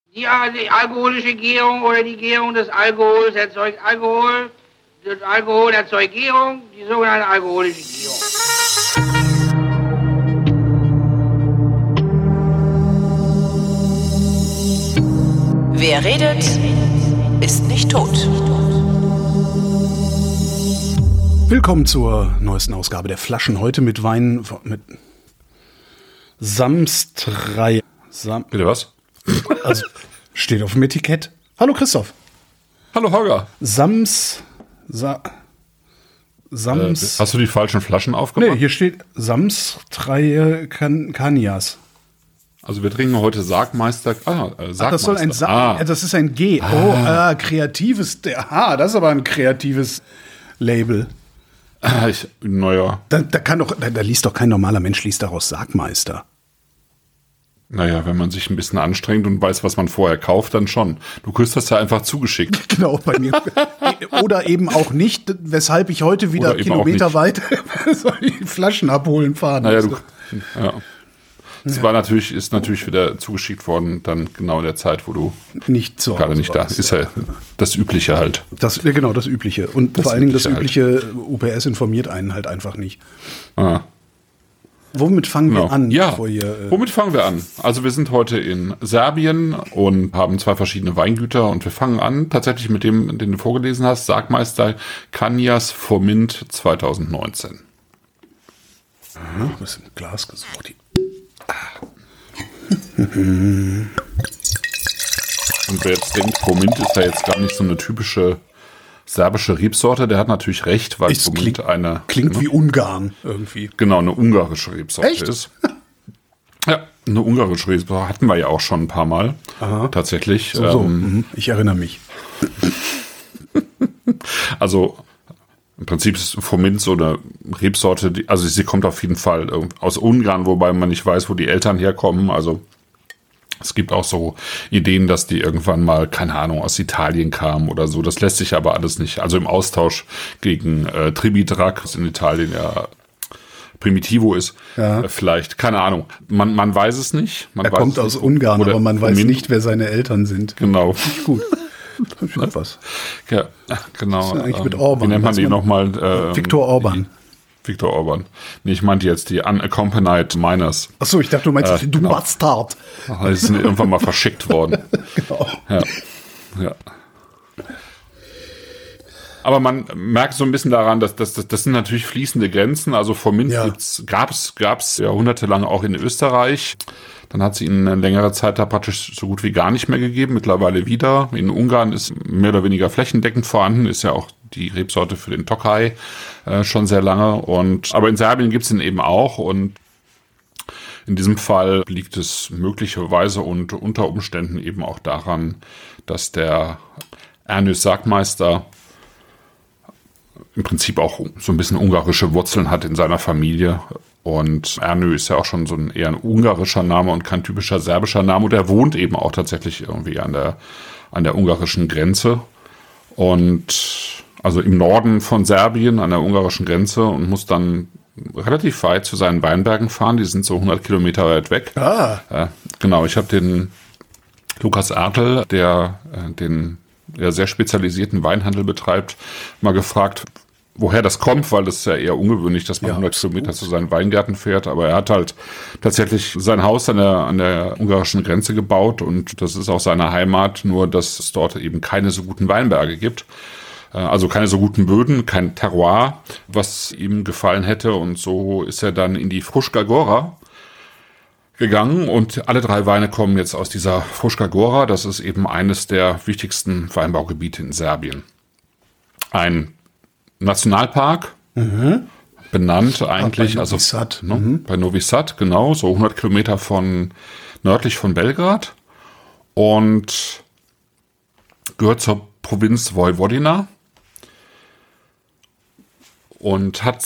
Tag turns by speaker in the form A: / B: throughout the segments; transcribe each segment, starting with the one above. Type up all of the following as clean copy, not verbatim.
A: Die alkoholische Gärung oder die Gärung des Alkohols erzeugt Alkohol. Das Alkohol erzeugt Gärung, die sogenannte alkoholische Gärung.
B: Wer redet, ist nicht tot.
C: Willkommen zur neuesten Ausgabe der Flaschen. Heute mit Wein mit Samstreihe.
D: Bitte was?
C: Also steht auf dem Etikett. Hallo Christoph.
D: Hallo Holger.
C: Hast
D: du die falschen Flaschen aufgemacht?
C: Nee, hier steht Samstreihe Kanias.
D: Also wir trinken heute Sargmeister. Sargmeister.
C: Das soll ein das ist ein G. Kreatives. Das ist aber ein kreatives Label. Da liest doch kein normaler Mensch daraus Sargmeister.
D: Naja, wenn man sich ein bisschen anstrengt und weiß, was man vorher kauft, dann schon. Du kriegst das ja einfach zugeschickt.
C: Genau, bei mir. Oder eben auch nicht, weshalb ich heute wieder kilometerweit die Flaschen abholen fahren musste.
D: Es ist natürlich wieder zugeschickt worden, dann genau in der Zeit, wo du
C: nicht so
D: gerade nicht da bist. Ist ja das Übliche halt.
C: Das Übliche. Und vor allen Dingen das Übliche, UPS informiert einen halt einfach nicht. Womit fangen wir an?
D: Ja, womit fangen wir an? Also wir sind heute in Serbien und haben 2 verschiedene Weingüter und wir fangen an tatsächlich mit dem, den du vorgelesen hast, Sargmeister Kanias Formint 2019.
C: Was ist im Glas gesucht?
D: Und wer jetzt denkt, Formint ist ja jetzt gar nicht so eine typische serbische Rebsorte, der hat natürlich recht, weil Formint
C: klingt wie Ungarn irgendwie.
D: Genau, eine ungarische Rebsorte
C: Echt?
D: ist. Ja, eine ungarische Rebsorte hatten wir ja auch schon ein paar Mal.
C: Aha.
D: Tatsächlich.
C: Ich erinnere mich.
D: Also im Prinzip ist Formint so eine Rebsorte, also sie kommt auf jeden Fall aus Ungarn, wobei man nicht weiß, wo die Eltern herkommen. Also es gibt auch so Ideen, dass die irgendwann mal, keine Ahnung, aus Italien kamen oder so. Das lässt sich aber alles nicht. Also im Austausch gegen Tribidrac, was in Italien ja Primitivo ist, vielleicht, keine Ahnung. Man weiß es nicht.
C: Er kommt aus Ungarn, aber man weiß nicht, wer seine Eltern sind.
D: Genau.
C: Gut. Das ist was.
D: Ja, genau.
C: Was ist denn eigentlich mit Orban?
D: Wie nennt man die nochmal?
C: Viktor Orban.
D: Viktor Orban. Nee, ich meinte jetzt die Unaccompanied Minors.
C: Achso, ich dachte, du meinst, du Bastard.
D: Die sind irgendwann mal verschickt worden.
C: Genau.
D: Ja. Aber man merkt so ein bisschen daran, dass das sind natürlich fließende Grenzen. Also Formint gab's jahrhundertelang auch in Österreich. Dann hat sie ihn eine längere Zeit da praktisch so gut wie gar nicht mehr gegeben. Mittlerweile wieder. In Ungarn ist mehr oder weniger flächendeckend vorhanden. Ist ja auch die Rebsorte für den Tokaj schon sehr lange. Aber in Serbien gibt's ihn eben auch. Und in diesem Fall liegt es möglicherweise und unter Umständen eben auch daran, dass der Ernős Sargmeister im Prinzip auch so ein bisschen ungarische Wurzeln hat in seiner Familie. Und Ernő ist ja auch schon eher ein ungarischer Name und kein typischer serbischer Name. Und er wohnt eben auch tatsächlich irgendwie an der ungarischen Grenze. Und also im Norden von Serbien an der ungarischen Grenze und muss dann relativ weit zu seinen Weinbergen fahren. Die sind so 100 Kilometer weit weg. Genau, ich habe den Lukas Ertl, der den sehr spezialisierten Weinhandel betreibt, mal gefragt, woher das kommt, weil das ist ja eher ungewöhnlich, dass man 100 Kilometer zu seinen Weingärten fährt. Aber er hat halt tatsächlich sein Haus an der ungarischen Grenze gebaut und das ist auch seine Heimat, nur dass es dort eben keine so guten Weinberge gibt. Also keine so guten Böden, kein Terroir, was ihm gefallen hätte. Und so ist er dann in die Fruška Gora gegangen und alle 3 Weine kommen jetzt aus dieser Fruška Gora. Das ist eben eines der wichtigsten Weinbaugebiete in Serbien. Ein Nationalpark, benannt eigentlich,
C: bei Novi Sad.
D: Bei Novi Sad, genau, so 100 Kilometer nördlich von Belgrad und gehört zur Provinz Vojvodina und hat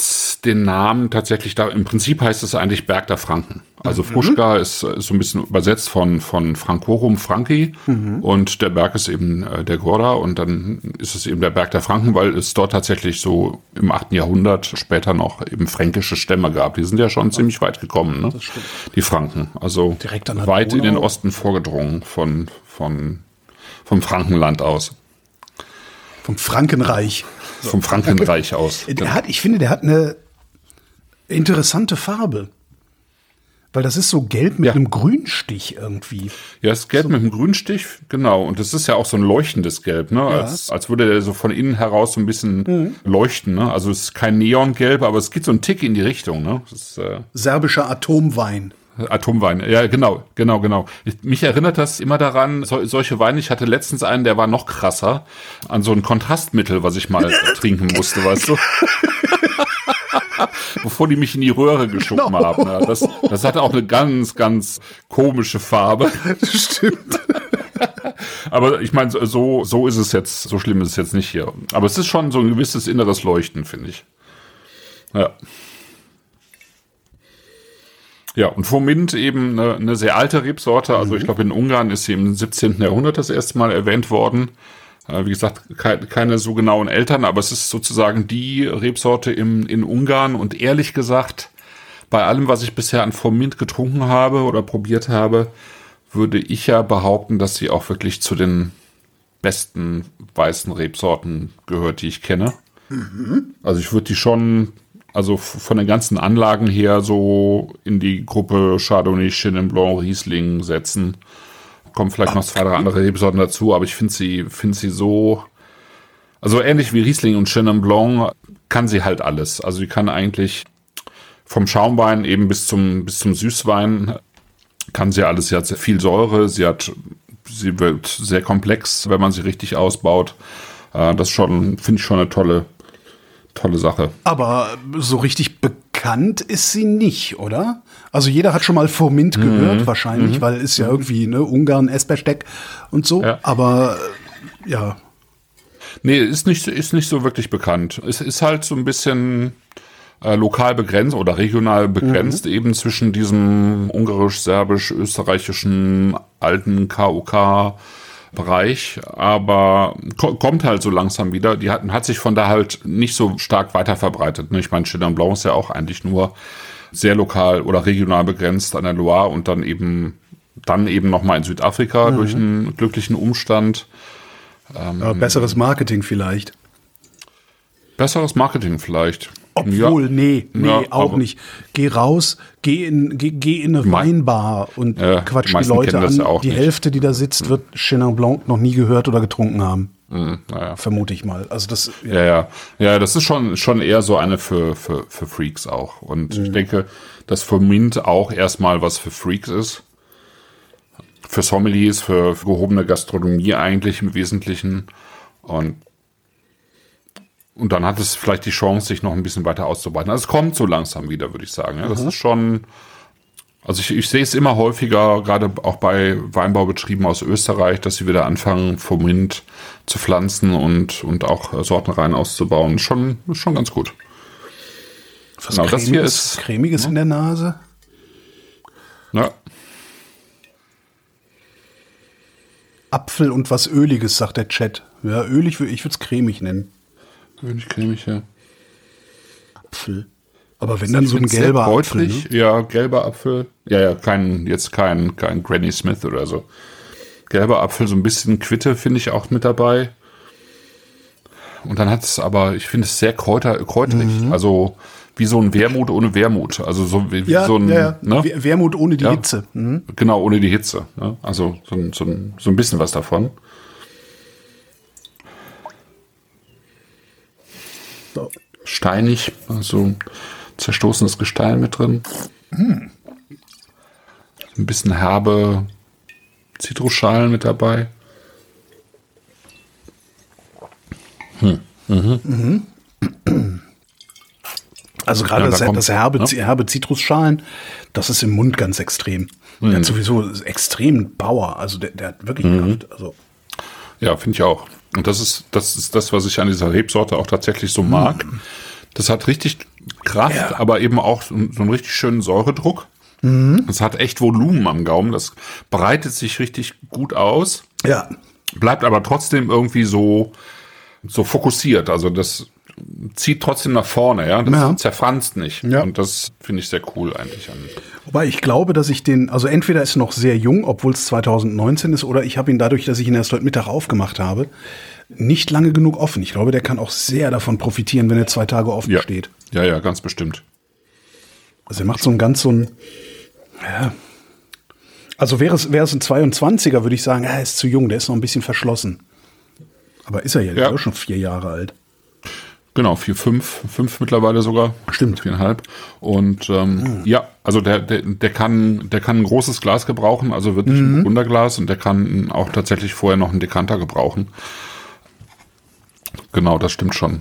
D: den Namen tatsächlich da, im Prinzip heißt es eigentlich Berg der Franken. Also Fruška ist so ein bisschen übersetzt von Francorum Franki und der Berg ist eben der Gora und dann ist es eben der Berg der Franken, weil es dort tatsächlich so im 8. Jahrhundert später noch eben fränkische Stämme gab. Die sind ja schon ziemlich weit gekommen, ne? Die Franken. Also
C: direkt an der
D: weit
C: Donau.
D: In den Osten vorgedrungen vom Frankenland aus.
C: Vom Frankenreich.
D: Vom Frankenreich aus.
C: Ich finde, der hat eine interessante Farbe. Weil das ist so gelb mit einem Grünstich irgendwie.
D: Ja, es ist gelb mit einem Grünstich, genau. Und das ist ja auch so ein leuchtendes Gelb, ne? Ja. Als würde der so von innen heraus so ein bisschen leuchten, ne? Also es ist kein Neongelb, aber es geht so einen Tick in die Richtung, ne? Das ist,
C: serbischer Atomwein.
D: Atomwein, ja, genau. Mich erinnert das immer daran, solche Weine, ich hatte letztens einen, der war noch krasser, an so ein Kontrastmittel, was ich mal trinken musste, weißt du? Bevor die mich in die Röhre geschoben haben. Ja, das hatte auch eine ganz, ganz komische Farbe.
C: Das stimmt.
D: Aber ich meine, so ist es jetzt, so schlimm ist es jetzt nicht hier. Aber es ist schon so ein gewisses inneres Leuchten, finde ich. Ja. Ja, und Fomint eben eine sehr alte Rebsorte. Also ich glaube, in Ungarn ist sie im 17. Jahrhundert das erste Mal erwähnt worden. Wie gesagt, keine so genauen Eltern, aber es ist sozusagen die Rebsorte in Ungarn. Und ehrlich gesagt, bei allem, was ich bisher an Fomint getrunken habe oder probiert habe, würde ich ja behaupten, dass sie auch wirklich zu den besten weißen Rebsorten gehört, die ich kenne. Also ich würde die schon, also von den ganzen Anlagen her, so in die Gruppe Chardonnay, Chenin Blanc, Riesling setzen. Kommen vielleicht noch 2, 3 andere Rebsorten dazu, aber ich finde sie so, also ähnlich wie Riesling und Chenin Blanc kann sie halt alles. Also sie kann eigentlich vom Schaumwein eben bis zum Süßwein kann sie alles. Sie hat sehr viel Säure, sie wird sehr komplex, wenn man sie richtig ausbaut. Das finde ich schon eine tolle Sache.
C: Aber so richtig bekannt ist sie nicht, oder? Also jeder hat schon mal Fomint gehört, wahrscheinlich, weil ist ja irgendwie, ne, Ungarn, Esbesteck und so. Ja. Aber ja.
D: Nee, ist nicht so wirklich bekannt. Es ist halt so ein bisschen lokal begrenzt oder regional begrenzt, eben zwischen diesem ungarisch, serbisch, österreichischen alten KUK-Bereich, aber kommt halt so langsam wieder. Die hat sich von da halt nicht so stark weiter verbreitet. Ich meine, Chenin Blanc ist ja auch eigentlich nur sehr lokal oder regional begrenzt an der Loire und dann eben nochmal in Südafrika durch einen glücklichen Umstand.
C: Besseres Marketing vielleicht. Obwohl, nee, auch nicht. Geh raus, geh in eine Weinbar und quatsch die Leute an. Die Hälfte, die da sitzt, wird Chenin Blanc noch nie gehört oder getrunken haben. Vermute ich mal. Also das.
D: Ja, das ist schon eher so eine für Freaks auch. Und ich denke, dass Fomint auch erstmal was für Freaks ist. Für Sommeliers, für gehobene Gastronomie eigentlich im Wesentlichen. Und dann hat es vielleicht die Chance, sich noch ein bisschen weiter auszuweiten. Also es kommt so langsam wieder, würde ich sagen. Ja, das ist schon. Also ich sehe es immer häufiger, gerade auch bei Weinbaubetrieben aus Österreich, dass sie wieder anfangen, Fomint zu pflanzen und auch Sortenreihen auszubauen. Schon ganz gut.
C: Was genau, das hier ist Cremiges in der Nase.
D: Ja.
C: Apfel und was Öliges, sagt der Chat. Ja, ölig, ich würde es cremig nennen.
D: Ölig, cremig, ja.
C: Apfel. Aber wenn dann so ein gelber Apfel. Ne?
D: Ja, gelber Apfel. Ja, kein Granny Smith oder so. Gelber Apfel, so ein bisschen Quitte finde ich auch mit dabei. Und dann hat es aber, ich finde es sehr kräuterig. Also wie so ein Wermut ohne Wermut. Also so wie so ein
C: Ne? Wermut ohne die Hitze.
D: Genau, ohne die Hitze. Ne? Also so ein bisschen was davon. So. Steinig, also zerstoßenes Gestein mit drin. Ein bisschen herbe Zitrusschalen mit dabei.
C: Also gerade das herbe Zitrusschalen, das ist im Mund ganz extrem. Der hat sowieso extrem Power, also der hat wirklich Kraft. Also.
D: Ja, finde ich auch. Und das ist das, was ich an dieser Rebsorte auch tatsächlich so mag. Das hat richtig Kraft, aber eben auch so einen richtig schönen Säuredruck. Es hat echt Volumen am Gaumen, das breitet sich richtig gut aus.
C: Ja.
D: Bleibt aber trotzdem irgendwie so fokussiert, also das zieht trotzdem nach vorne, ja, das zerfranst nicht. Ja. Und das finde ich sehr cool eigentlich.
C: Wobei ich glaube, dass ich also entweder ist noch sehr jung, obwohl es 2019 ist, oder ich habe ihn dadurch, dass ich ihn erst heute Mittag aufgemacht habe, nicht lange genug offen. Ich glaube, der kann auch sehr davon profitieren, wenn er 2 Tage offen steht.
D: Ja, ganz bestimmt.
C: Also er macht also wäre es ein 22er, würde ich sagen, er ist zu jung, der ist noch ein bisschen verschlossen. Aber ist er ja, der ist auch schon 4 Jahre alt.
D: Genau, 4, 5 mittlerweile sogar.
C: Stimmt.
D: 4,5. Und also der kann ein großes Glas gebrauchen, also wirklich ein Burgunderglas, und der kann auch tatsächlich vorher noch einen Dekanter gebrauchen. Genau, das stimmt schon.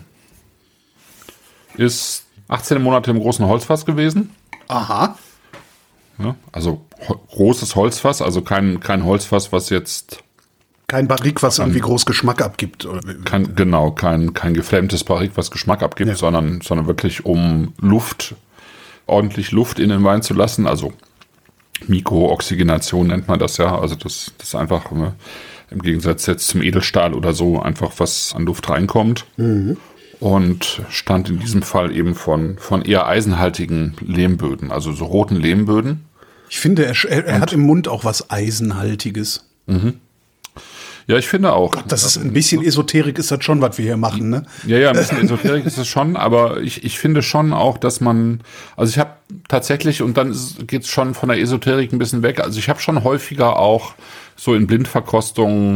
D: Ist 18 Monate im großen Holzfass gewesen.
C: Aha.
D: Ja, also großes Holzfass, also kein Holzfass, was jetzt...
C: Kein Barrique, was irgendwie groß Geschmack abgibt. Oder?
D: Kein geflammtes Barrique, was Geschmack abgibt, sondern wirklich um ordentlich Luft in den Wein zu lassen. Also Mikrooxygenation nennt man das ja. Also das ist einfach im Gegensatz jetzt zum Edelstahl oder so einfach, was an Luft reinkommt. Und stand in diesem Fall eben von eher eisenhaltigen Lehmböden, also so roten Lehmböden.
C: Ich finde, er hat im Mund auch was Eisenhaltiges.
D: Ja, ich finde auch.
C: Gott, das ist ein bisschen Esoterik, ist das schon, was wir hier machen, ne?
D: Ja, ein bisschen Esoterik ist es schon, aber ich finde schon auch, dass man, also ich habe tatsächlich, und dann geht's schon von der Esoterik ein bisschen weg, also ich habe schon häufiger auch so in Blindverkostungen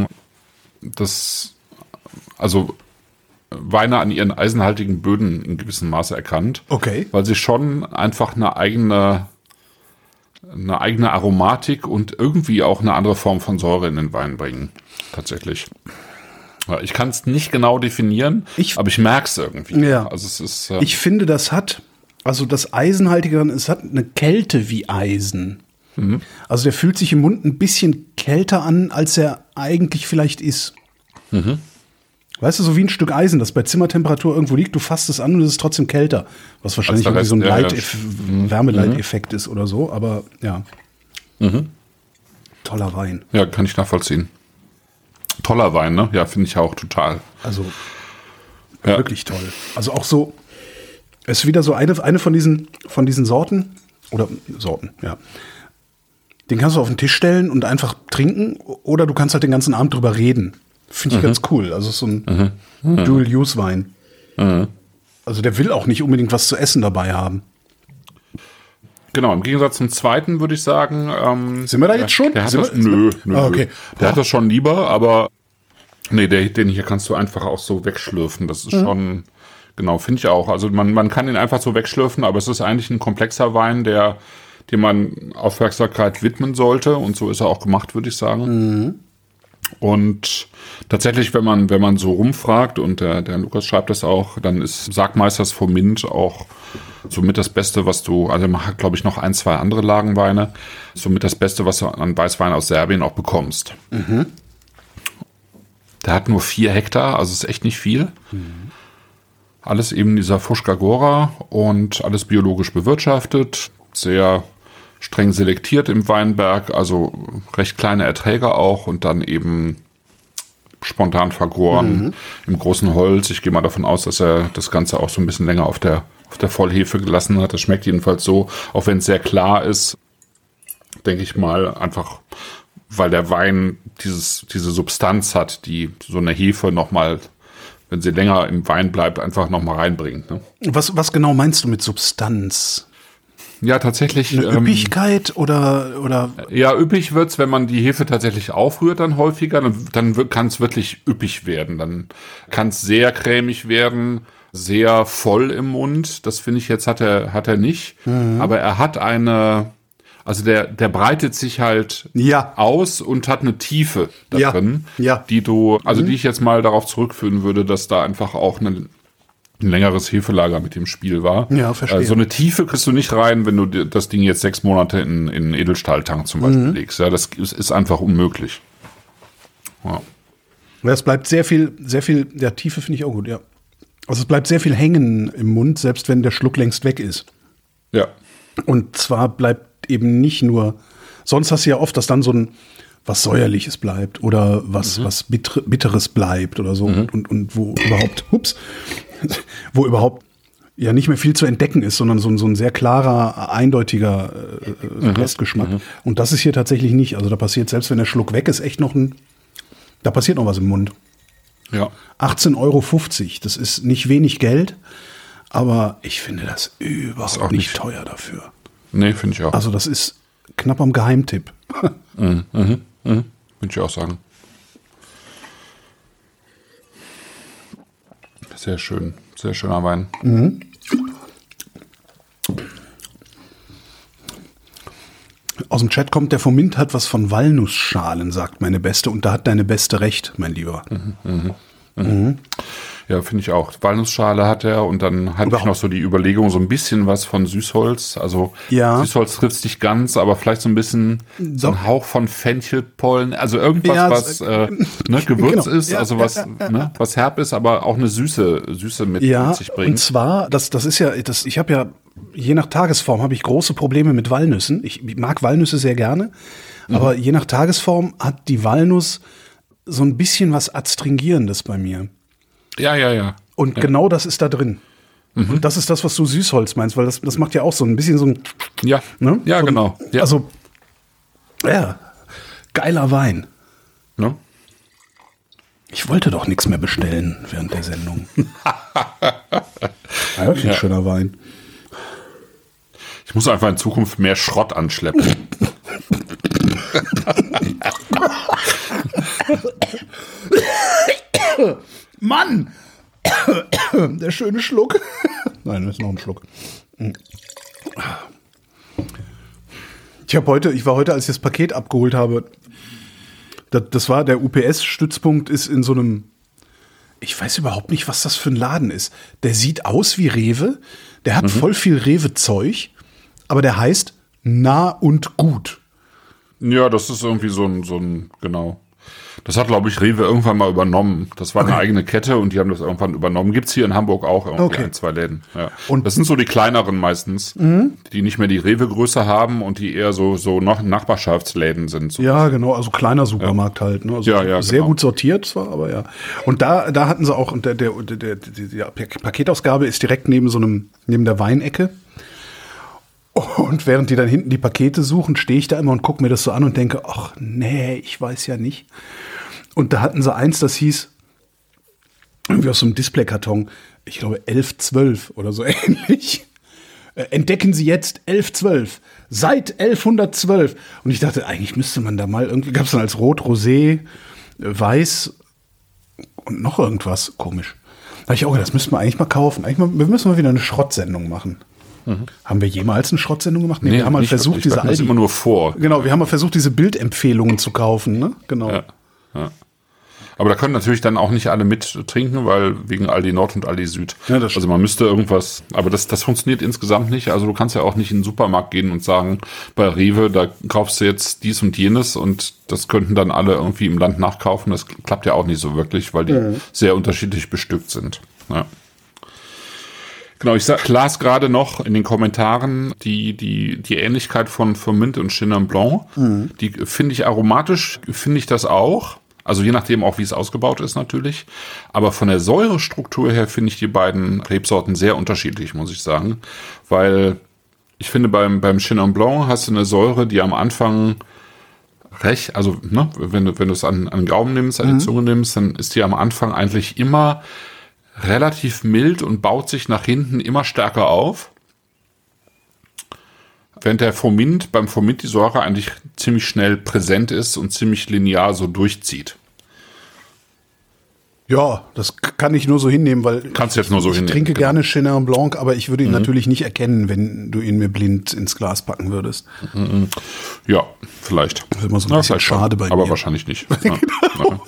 D: Weine an ihren eisenhaltigen Böden in gewissem Maße erkannt.
C: Okay. Weil
D: sie schon einfach eine eigene Aromatik und irgendwie auch eine andere Form von Säure in den Wein bringen. Tatsächlich. Ja, ich kann es nicht genau definieren, aber ich merke es irgendwie.
C: Ja.
D: Also es ist,
C: ich finde, das Eisenhaltige, es hat eine Kälte wie Eisen. Also der fühlt sich im Mund ein bisschen kälter an, als er eigentlich vielleicht ist. Weißt du, so wie ein Stück Eisen, das bei Zimmertemperatur irgendwo liegt, du fasst es an und es ist trotzdem kälter. Was wahrscheinlich irgendwie so ein Wärmeleiteffekt ist oder so, aber ja. Toller Wein.
D: Ja, kann ich nachvollziehen. Toller Wein, ne? Ja, finde ich auch total.
C: Also wirklich toll. Also auch so, es ist wieder so eine von diesen Sorten, ja. Den kannst du auf den Tisch stellen und einfach trinken, oder du kannst halt den ganzen Abend drüber reden. Finde ich ganz cool. Also so ein Dual-Use-Wein. Also der will auch nicht unbedingt was zu essen dabei haben.
D: Genau, im Gegensatz zum zweiten würde ich sagen.
C: Sind wir da jetzt schon?
D: Der hat nö.
C: Okay.
D: Der hat das schon lieber, aber den hier kannst du einfach auch so wegschlürfen. Das ist schon, genau, finde ich auch. Also man kann ihn einfach so wegschlürfen, aber es ist eigentlich ein komplexer Wein, dem man Aufmerksamkeit widmen sollte. Und so ist er auch gemacht, würde ich sagen. Und tatsächlich, wenn man so rumfragt, und der Lukas schreibt das auch, dann ist Sagmeisters vom Mint auch somit das Beste, also man hat, glaube ich, noch 1, 2 andere Lagenweine, somit das Beste, was du an Weißwein aus Serbien auch bekommst. Der hat nur 4 Hektar, also ist echt nicht viel. Alles eben dieser Fruška Gora und alles biologisch bewirtschaftet, sehr streng selektiert im Weinberg, also recht kleine Erträge auch, und dann eben spontan vergoren im großen Holz. Ich gehe mal davon aus, dass er das Ganze auch so ein bisschen länger auf der Vollhefe gelassen hat. Das schmeckt jedenfalls so, auch wenn es sehr klar ist, denke ich mal, einfach weil der Wein diese Substanz hat, die so eine Hefe nochmal, wenn sie länger im Wein bleibt, einfach nochmal reinbringt. Ne?
C: Was genau meinst du mit Substanz?
D: Ja, tatsächlich.
C: Eine Üppigkeit oder?
D: Ja, üppig wird's, wenn man die Hefe tatsächlich aufrührt, dann häufiger. Dann kann es wirklich üppig werden. Dann kann es sehr cremig werden, sehr voll im Mund. Das finde ich jetzt hat er nicht. Aber er hat also der breitet sich halt aus und hat eine Tiefe da drin, die ich jetzt mal darauf zurückführen würde, dass da einfach auch ein längeres Hefelager mit dem Spiel war.
C: Ja, verstehe.
D: So eine Tiefe kriegst du nicht rein, wenn du das Ding jetzt 6 Monate in einen Edelstahltank zum Beispiel legst. Ja, das ist einfach unmöglich. Ja.
C: Es bleibt sehr viel, ja, Tiefe finde ich auch gut, ja. Also es bleibt sehr viel hängen im Mund, selbst wenn der Schluck längst weg ist.
D: Ja.
C: Und zwar bleibt eben nicht nur, sonst hast du ja oft, dass dann so ein was Säuerliches bleibt oder was Bitteres bleibt oder so und wo überhaupt ja nicht mehr viel zu entdecken ist, sondern so ein sehr klarer, eindeutiger Restgeschmack. Und das ist hier tatsächlich nicht. Also da passiert, selbst wenn der Schluck weg ist, echt da passiert noch was im Mund.
D: Ja.
C: 18,50 €, das ist nicht wenig Geld, aber ich finde das überhaupt nicht teuer dafür.
D: Nee, finde ich auch.
C: Also das ist knapp am Geheimtipp.
D: Würde ich auch sagen. Sehr schön. Sehr schöner Wein.
C: Mhm. Aus dem Chat kommt, der Fomint hat was von Walnussschalen, sagt meine Beste. Und da hat deine Beste recht, mein Lieber.
D: Ja, finde ich auch. Walnussschale hat er und dann hatte ich noch so die Überlegung, so ein bisschen was von Süßholz. Also Süßholz trifft es nicht ganz, aber vielleicht so ein bisschen so ein Hauch von Fenchelpollen. Also irgendwas, was Gewürz ist, also was herb ist, aber auch eine Süße mit sich bringt.
C: Und zwar, das ist ja, ich habe ja, je nach Tagesform habe ich große Probleme mit Walnüssen. Ich mag Walnüsse sehr gerne, aber je nach Tagesform hat die Walnuss so ein bisschen was Adstringierendes bei mir.
D: Ja.
C: Und genau das ist da drin. Und das ist das, was du Süßholz meinst, weil das macht ja auch so ein bisschen so ein...
D: Ja,
C: ne?
D: Ja,
C: so
D: genau. Ja.
C: Also, geiler Wein.
D: Ne?
C: Ich wollte doch nichts mehr bestellen während der Sendung. Wirklich schöner Wein.
D: Ich muss einfach in Zukunft mehr Schrott anschleppen.
C: Mann! Der schöne Schluck. Nein, das ist noch ein Schluck. Ich war heute, als ich das Paket abgeholt habe, das war der UPS-Stützpunkt, ist in so einem, ich weiß überhaupt nicht, was das für ein Laden ist. Der sieht aus wie Rewe, der hat voll viel Rewe-Zeug, aber der heißt Nah und Gut.
D: Ja, das ist irgendwie so ein genau. Das hat, glaube ich, Rewe irgendwann mal übernommen. Das war eine eigene Kette und die haben das irgendwann übernommen. Gibt's hier in Hamburg auch irgendwie 1, 2 Läden. Ja. Und das sind so die kleineren meistens, die nicht mehr die Rewe-Größe haben und die eher so noch Nachbarschaftsläden sind. So.
C: Ja, genau, also kleiner Supermarkt halt. Ne? Also sehr gut sortiert zwar, aber ja. Und da hatten sie auch, und die Paketausgabe ist direkt neben der Weinecke. Und während die dann hinten die Pakete suchen, stehe ich da immer und gucke mir das so an und denke, ach nee, ich weiß ja nicht. Und da hatten sie eins, das hieß, irgendwie aus so einem Displaykarton, ich glaube 1112 oder so ähnlich. Entdecken Sie jetzt 1112, seit 1112. Und ich dachte, eigentlich müsste man da mal, irgendwie gab es dann als Rot, Rosé, Weiß und noch irgendwas, komisch. Da habe ich auch gedacht, das müssten wir eigentlich mal kaufen. Wir müssen mal wieder eine Schrottsendung machen. Haben wir jemals eine Schrottsendung gemacht? Nee, wir haben mal versucht, diese
D: Aldi. Immer nur vor.
C: Genau, wir haben mal versucht, diese Bildempfehlungen zu kaufen, ne? Genau.
D: Ja. Aber da können natürlich dann auch nicht alle mittrinken, weil wegen Aldi Nord und Aldi Süd. Ja, das also man müsste irgendwas, aber das funktioniert insgesamt nicht. Also du kannst ja auch nicht in den Supermarkt gehen und sagen, bei Rewe, da kaufst du jetzt dies und jenes und das könnten dann alle irgendwie im Land nachkaufen. Das klappt ja auch nicht so wirklich, weil die sehr unterschiedlich bestückt sind. Ja. Genau, ich las gerade noch in den Kommentaren die Ähnlichkeit von Fomint und Chenin Blanc. Die finde ich aromatisch, finde ich das auch. Also je nachdem auch, wie es ausgebaut ist natürlich. Aber von der Säurestruktur her finde ich die beiden Rebsorten sehr unterschiedlich, muss ich sagen. Weil ich finde, beim Chenin Blanc hast du eine Säure, die am Anfang recht, also ne, wenn du es an den Gaumen nimmst, an die Zunge nimmst, dann ist die am Anfang eigentlich immer relativ mild und baut sich nach hinten immer stärker auf. Während beim Fomint die Säure eigentlich ziemlich schnell präsent ist und ziemlich linear so durchzieht.
C: Ja, das kann ich nur so hinnehmen, weil
D: kannst jetzt nur so hinnehmen.
C: Ich trinke gerne Chenin Blanc, aber ich würde ihn natürlich nicht erkennen, wenn du ihn mir blind ins Glas packen würdest.
D: Ja, vielleicht.
C: Das ist immer so ein bisschen schade bei mir.
D: Aber wahrscheinlich nicht. Genau.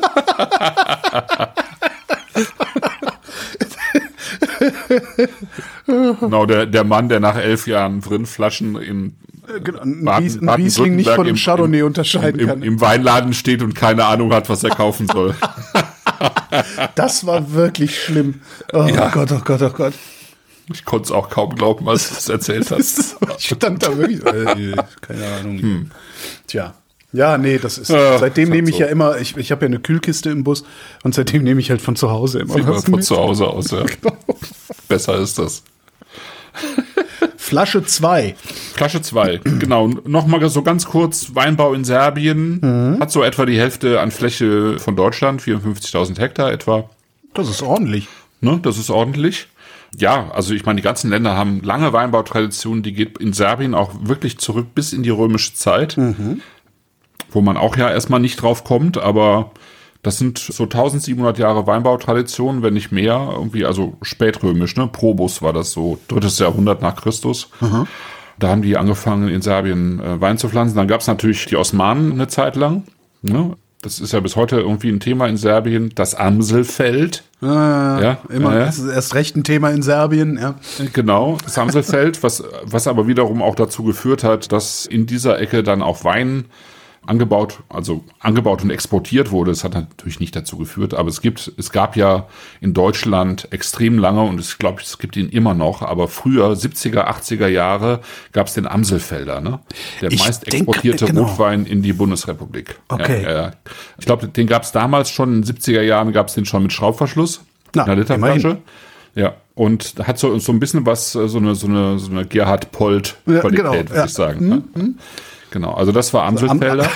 D: Genau, der Mann, der nach 11 Jahren Flaschen in
C: ein Riesling nicht von einem Chardonnay unterscheiden kann.
D: Im Weinladen steht und keine Ahnung hat, was er kaufen soll.
C: Das war wirklich schlimm. Oh Gott, oh Gott, oh Gott.
D: Ich konnte es auch kaum glauben, als du es erzählt hast.
C: Ich stand da wirklich, keine Ahnung. Tja. Ja, nee, das ist, seitdem nehme ich so. Ja immer, ich habe ja eine Kühlkiste im Bus und seitdem nehme ich halt von zu Hause immer was
D: von zu Hause aus, ja. Genau. Besser ist das.
C: Flasche 2.
D: Flasche 2, genau. Nochmal so ganz kurz, Weinbau in Serbien hat so etwa die Hälfte an Fläche von Deutschland, 54.000 Hektar etwa.
C: Das ist ordentlich.
D: Ne, das ist ordentlich. Ja, also ich meine, die ganzen Länder haben lange Weinbautraditionen, die geht in Serbien auch wirklich zurück bis in die römische Zeit, wo man auch ja erstmal nicht drauf kommt, aber das sind so 1700 Jahre Weinbautradition, wenn nicht mehr, irgendwie, also spätrömisch, ne? Probus war das so, 3. Jahrhundert nach Christus. Da haben die angefangen, in Serbien Wein zu pflanzen. Dann gab es natürlich die Osmanen eine Zeit lang, ne? Das ist ja bis heute irgendwie ein Thema in Serbien, das Amselfeld.
C: Ja, immer, das ist erst recht ein Thema in Serbien, ja.
D: Genau, das Amselfeld, was aber wiederum auch dazu geführt hat, dass in dieser Ecke dann auch Wein angebaut und exportiert wurde. Das hat natürlich nicht dazu geführt, aber es gab ja in Deutschland extrem lange, und ich glaube, es gibt ihn immer noch, aber früher, 70er, 80er Jahre, gab es den Amselfelder, ne? Der meist exportierte Rotwein in die Bundesrepublik.
C: Okay.
D: Ja. Ich glaube, den gab es damals schon, in den 70er Jahren gab es den schon mit Schraubverschluss, in der Literflasche. Ja, und hat so ein bisschen was, so eine Gerhard Polt-Qualität, würde ich sagen. Ne? Genau, also das war Amselfelder.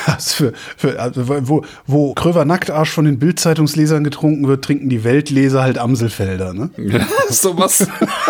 C: Wo Kröver Nacktarsch von den Bild-Zeitungslesern getrunken wird, trinken die Weltleser halt Amselfelder, ne?
D: Ja, sowas.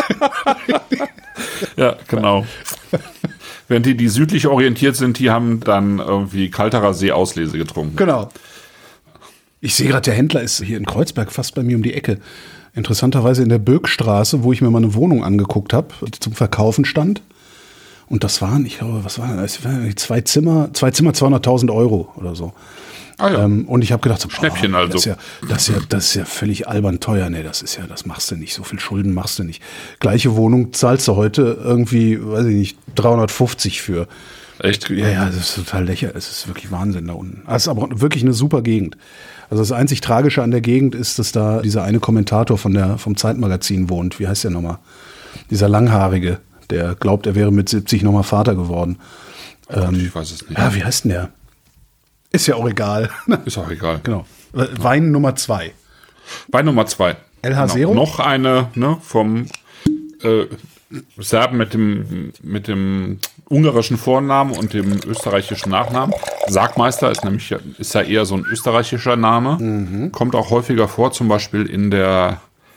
D: Ja, genau. Während die südlich orientiert sind, die haben dann irgendwie Kalterer See Auslese getrunken.
C: Genau. Ich sehe gerade, der Händler ist hier in Kreuzberg fast bei mir um die Ecke. Interessanterweise in der Böckstraße, wo ich mir mal eine Wohnung angeguckt habe, die zum Verkaufen stand. Und das waren, ich glaube, was waren das? 2 Zimmer, 200.000 Euro oder so.
D: Ah ja.
C: Und ich habe gedacht, so,
D: Schnäppchen also.
C: Das ist ja völlig albern teuer. Nee, das machst du nicht. So viel Schulden machst du nicht. Gleiche Wohnung zahlst du heute irgendwie, weiß ich nicht, 350 für.
D: Echt?
C: Ja, das ist total lächerlich. Es ist wirklich Wahnsinn da unten. Das ist aber wirklich eine super Gegend. Also das einzig Tragische an der Gegend ist, dass da dieser eine Kommentator vom Zeitmagazin wohnt. Wie heißt der nochmal? Dieser Langhaarige. Der glaubt, er wäre mit 70 nochmal Vater geworden.
D: Ich weiß es nicht.
C: Ja, wie heißt denn der? Ist ja auch egal.
D: Ist auch egal.
C: Genau. Wein Nummer 2.
D: Wein Nummer 2.
C: LH Zero?
D: Noch eine, ne, vom Serben mit dem ungarischen Vornamen und dem österreichischen Nachnamen. Sargmeister ist ja eher so ein österreichischer Name. Kommt auch häufiger vor, zum Beispiel in der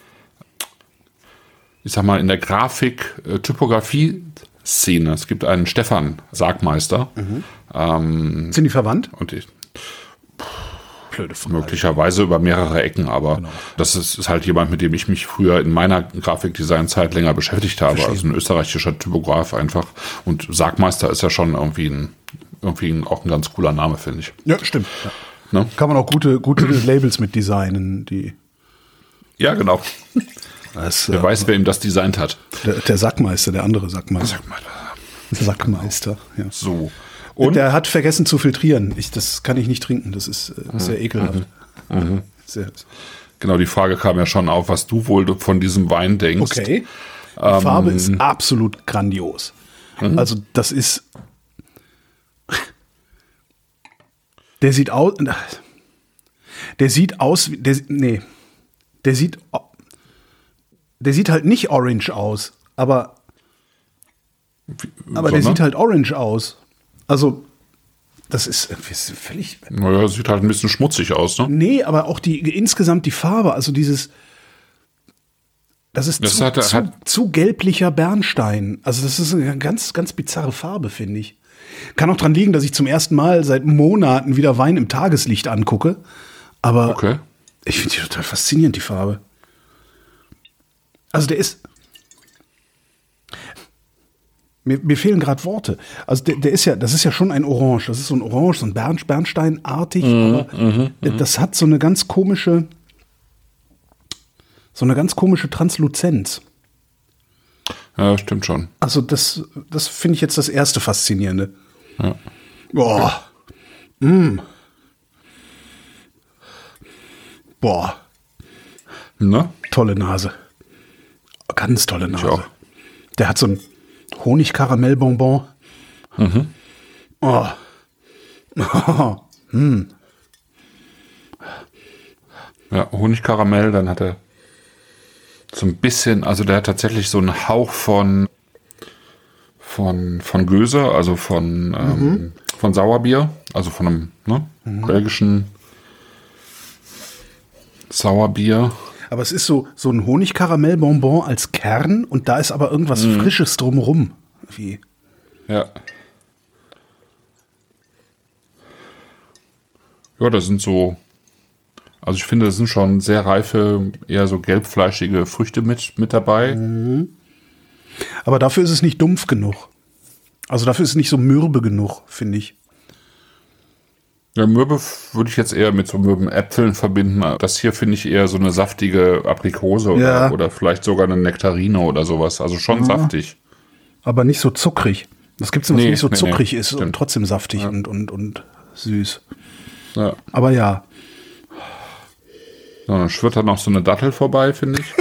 D: Grafik-Typografie-Szene. Es gibt einen Stefan Sargmeister.
C: Sind die verwandt?
D: Blöde Frage. Möglicherweise über mehrere Ecken, aber das ist halt jemand, mit dem ich mich früher in meiner Grafikdesign-Zeit länger beschäftigt habe. Verstehen. Also ein österreichischer Typograf einfach. Und Sargmeister ist ja schon irgendwie auch ein ganz cooler Name, finde ich.
C: Ja, stimmt. Ja. Ne? Kann man auch gute Labels mit designen, die.
D: Ja, genau. Wer weiß, wer ihm das designt hat.
C: Der Sackmeister, der andere Sackmeister. Sackmeister, ja.
D: So.
C: Und der hat vergessen zu filtrieren. Das kann ich nicht trinken. Das ist sehr ekelhaft.
D: Genau, die Frage kam ja schon auf, was du wohl von diesem Wein denkst.
C: Okay. Die Farbe ist absolut grandios. Also das ist. Der sieht aus. Der sieht halt nicht orange aus, aber der sieht halt orange aus. Also, das ist völlig.
D: Naja, sieht halt ein bisschen schmutzig aus, ne?
C: Nee, aber auch insgesamt die Farbe, also das ist zu gelblicher Bernstein. Also, das ist eine ganz, ganz bizarre Farbe, finde ich. Kann auch dran liegen, dass ich zum ersten Mal seit Monaten wieder Wein im Tageslicht angucke. Aber ich finde die total faszinierend, die Farbe. Also der ist. Mir fehlen gerade Worte. Also das ist ja schon ein Orange. Das ist so ein Orange, so ein Bernsteinartig, aber das hat so eine ganz komische Transluzenz.
D: Ja, stimmt schon.
C: Also das finde ich jetzt das erste Faszinierende.
D: Ja.
C: Boah.
D: Ne?
C: Tolle Nase. Ganz tolle Nase. Der hat so ein Honigkaramellbonbon. Mhm. Oh.
D: Ja, Honigkaramell, dann hat er so ein bisschen, also der hat tatsächlich so einen Hauch von Göse, also von Sauerbier, also von einem belgischen Sauerbier.
C: Aber es ist so ein Honigkaramellbonbon als Kern und da ist aber irgendwas Frisches drumrum. Wie?
D: Ja. Ja, das sind so, also ich finde, das sind schon sehr reife, eher so gelbfleischige Früchte mit dabei.
C: Mhm. Aber dafür ist es nicht dumpf genug. Also dafür ist es nicht so mürbe genug, finde ich.
D: Ja, mürbe würde ich jetzt eher mit so mürben Äpfeln verbinden. Das hier finde ich eher so eine saftige Aprikose oder vielleicht sogar eine Nektarine oder sowas. Also schon saftig.
C: Aber nicht so zuckrig. Das gibt es noch, was nicht so zuckrig ist stimmt. Und trotzdem saftig und süß.
D: Ja.
C: Aber ja.
D: So, dann schwirrt da noch so eine Dattel vorbei, finde ich.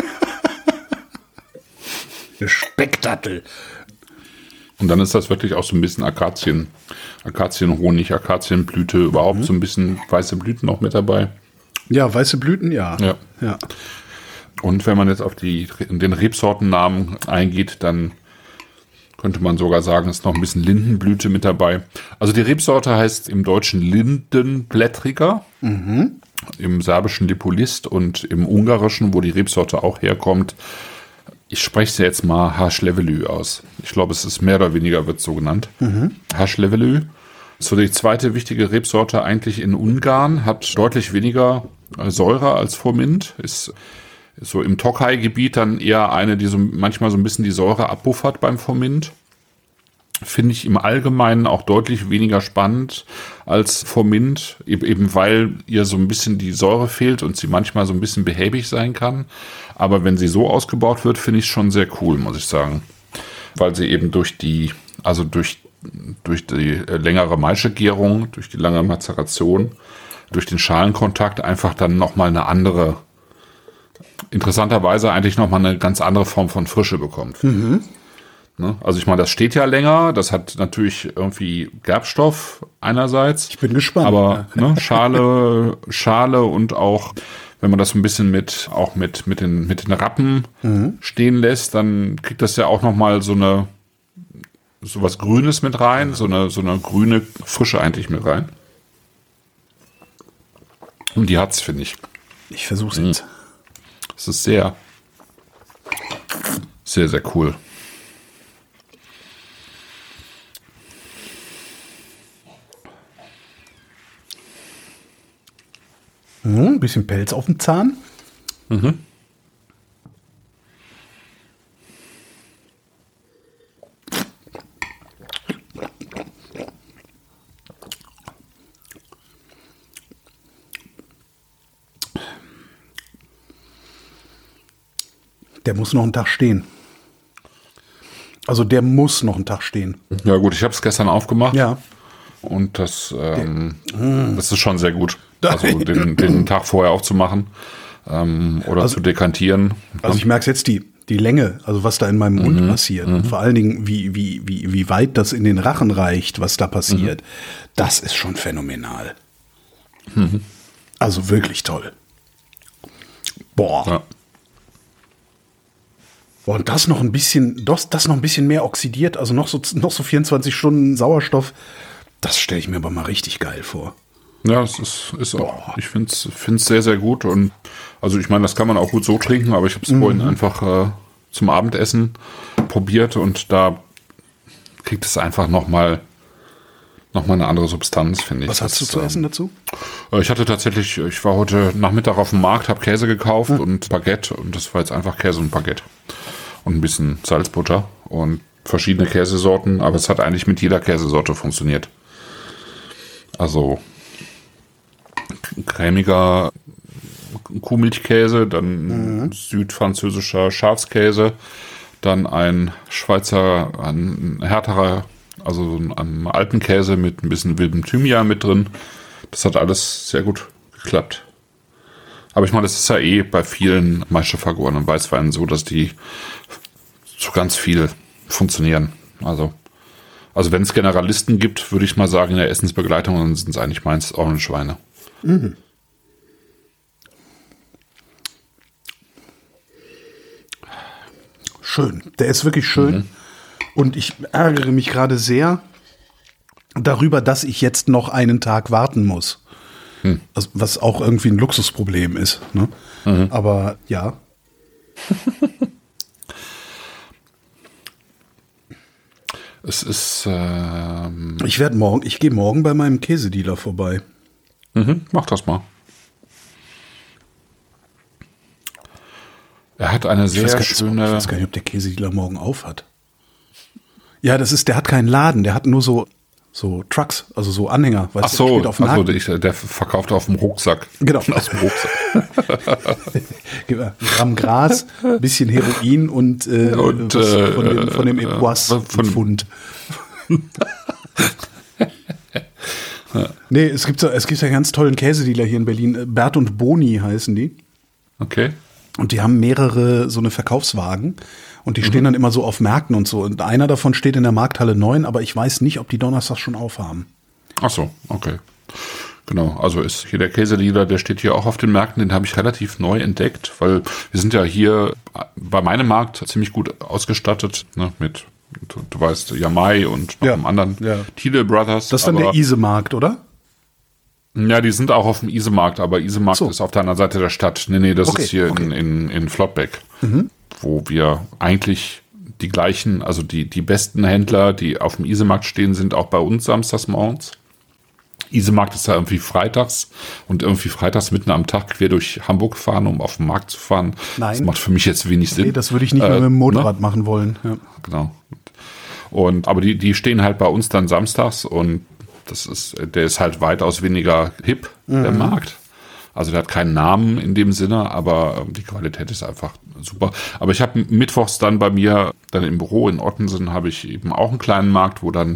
C: Eine Speckdattel.
D: Und dann ist das wirklich auch so ein bisschen Akazienhonig, Akazienblüte, überhaupt so ein bisschen weiße Blüten auch mit dabei.
C: Ja, weiße Blüten, ja.
D: Und wenn man jetzt auf den Rebsortennamen eingeht, dann könnte man sogar sagen, ist noch ein bisschen Lindenblüte mit dabei. Also die Rebsorte heißt im Deutschen Lindenblättriger, im serbischen Lipulist und im ungarischen, wo die Rebsorte auch herkommt, ich spreche es jetzt mal Haschlevelü aus. Ich glaube, es ist mehr oder weniger, wird so genannt. Haschlevelü. So die zweite wichtige Rebsorte eigentlich in Ungarn, hat deutlich weniger Säure als Furmint. Ist so im Tokai-Gebiet dann eher eine, die so manchmal so ein bisschen die Säure abpuffert beim Furmint. Finde ich im Allgemeinen auch deutlich weniger spannend als Furmint, eben weil ihr so ein bisschen die Säure fehlt und sie manchmal so ein bisschen behäbig sein kann. Aber wenn sie so ausgebaut wird, finde ich es schon sehr cool, muss ich sagen. Weil sie eben durch die längere Maischegärung, durch die lange Mazeration, durch den Schalenkontakt einfach dann nochmal eine andere, interessanterweise eigentlich nochmal eine ganz andere Form von Frische bekommt. Also ich meine, das steht ja länger, das hat natürlich irgendwie Gerbstoff einerseits.
C: Ich bin gespannt.
D: Aber Schale und auch, wenn man das ein bisschen mit den Rappen stehen lässt, dann kriegt das ja auch nochmal so was Grünes mit rein, so eine grüne Frische eigentlich mit rein. Und die hat's, finde ich.
C: Ich versuch's jetzt.
D: Es ist sehr, sehr, sehr cool.
C: Ein bisschen Pelz auf dem Zahn. Der muss noch einen Tag stehen. Also der muss noch einen Tag stehen.
D: Ja gut, ich habe es gestern aufgemacht.
C: Ja.
D: Und das ist schon sehr gut. Also den Tag vorher aufzumachen oder zu dekantieren.
C: Also ich merke es jetzt die Länge, also was da in meinem Mund passiert. Und vor allen Dingen, wie weit das in den Rachen reicht, was da passiert. Das ist schon phänomenal. Also wirklich toll. Boah.
D: Ja.
C: Boah, und das noch ein bisschen mehr oxidiert, also noch so 24 Stunden Sauerstoff. Das stelle ich mir aber mal richtig geil vor.
D: Ja, es ist auch, ich finde es sehr, sehr gut. Und also ich meine, das kann man auch gut so trinken, aber ich habe es vorhin einfach zum Abendessen probiert und da kriegt es einfach noch mal eine andere Substanz, finde ich.
C: Was hast du zu essen dazu?
D: Ich war heute Nachmittag auf dem Markt, habe Käse gekauft und Baguette und das war jetzt einfach Käse und Baguette. Und ein bisschen Salzbutter und verschiedene Käsesorten, aber es hat eigentlich mit jeder Käsesorte funktioniert. Also cremiger Kuhmilchkäse, dann südfranzösischer Schafskäse, dann ein härterer, also ein Alpenkäse mit ein bisschen wildem Thymian mit drin. Das hat alles sehr gut geklappt. Aber ich meine, das ist ja bei vielen Maischeffer-Goren und Weißweinen so, dass die so ganz viel funktionieren. Also wenn es Generalisten gibt, würde ich mal sagen, in der Essensbegleitung, dann sind es eigentlich meins Orangeweine. Mhm.
C: Schön. Der ist wirklich schön. Mhm. Und ich ärgere mich gerade sehr darüber, dass ich jetzt noch einen Tag warten muss. Also, was auch irgendwie ein Luxusproblem ist. Ne? Mhm. Aber ja.
D: Es ist.
C: Ich gehe morgen bei meinem Käsedealer vorbei.
D: Mhm, mach das mal. Er hat eine sehr schöne.
C: Ich weiß gar nicht, ob der Käsedealer morgen auf hat. Ja, der hat keinen Laden, der hat nur so Trucks, also so Anhänger.
D: Weißt du, steht auf dem der verkauft auf dem Rucksack.
C: Genau.
D: Aus dem Rucksack.
C: Ein Gramm Gras, ein bisschen Heroin und von dem Epoisse-Pfund. Nee, es gibt ja ganz tollen Käsedealer hier in Berlin. Bert und Boni heißen die.
D: Okay.
C: Und die haben mehrere so eine Verkaufswagen. Und die stehen dann immer so auf Märkten und so. Und einer davon steht in der Markthalle 9, aber ich weiß nicht, ob die donnerstags schon aufhaben.
D: Ach so, okay. Genau, also ist hier der Käsedealer, der steht hier auch auf den Märkten, den habe ich relativ neu entdeckt, weil wir sind ja hier bei meinem Markt ziemlich gut ausgestattet, ne, mit, du weißt, Jamai und noch einem anderen, Thiele Brothers.
C: Das ist dann der Ise-Markt, oder?
D: Ja, die sind auch auf dem Ise-Markt, aber Ise-Markt ist auf der anderen Seite der Stadt. Nee, das ist hier in Flottbeck, wo wir eigentlich die gleichen, also die besten Händler, die auf dem Ise-Markt stehen, sind auch bei uns samstags morgens. Ise-Markt ist ja irgendwie freitags und irgendwie freitags mitten am Tag quer durch Hamburg fahren, um auf den Markt zu fahren.
C: Nein.
D: Das macht für mich jetzt wenig Sinn.
C: Nee, das würde ich nicht mehr mit dem Motorrad machen wollen. Ja.
D: Genau. Aber die stehen halt bei uns dann samstags und der ist halt weitaus weniger hip, der Markt. Also der hat keinen Namen in dem Sinne, aber die Qualität ist einfach super. Aber ich habe mittwochs dann bei mir, dann im Büro in Ottensen, habe ich eben auch einen kleinen Markt, wo dann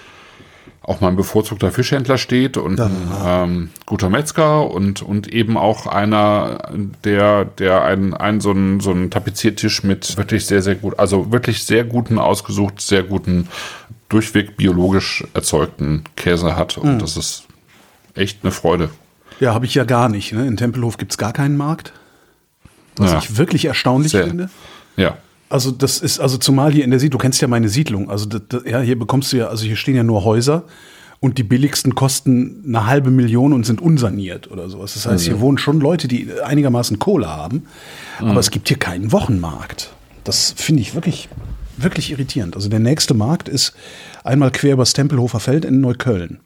D: auch mein bevorzugter Fischhändler steht und ein guter Metzger und eben auch einer, der so einen Tapeziertisch mit wirklich sehr, sehr gut, also wirklich sehr guten, ausgesucht, sehr guten, durchweg biologisch erzeugten Käse hat. Und das ist echt eine Freude.
C: Ja, habe ich ja gar nicht. Ne? In Tempelhof gibt es gar keinen Markt. Was ich wirklich erstaunlich finde.
D: Ja.
C: Also das ist, zumal hier in der Siedlung, du kennst ja meine Siedlung, also hier bekommst du ja, also hier stehen ja nur Häuser und die billigsten kosten 500.000 und sind unsaniert oder sowas. Das heißt, hier wohnen schon Leute, die einigermaßen Kohle haben, aber es gibt hier keinen Wochenmarkt. Das finde ich wirklich, wirklich irritierend. Also der nächste Markt ist einmal quer übers Tempelhofer Feld in Neukölln.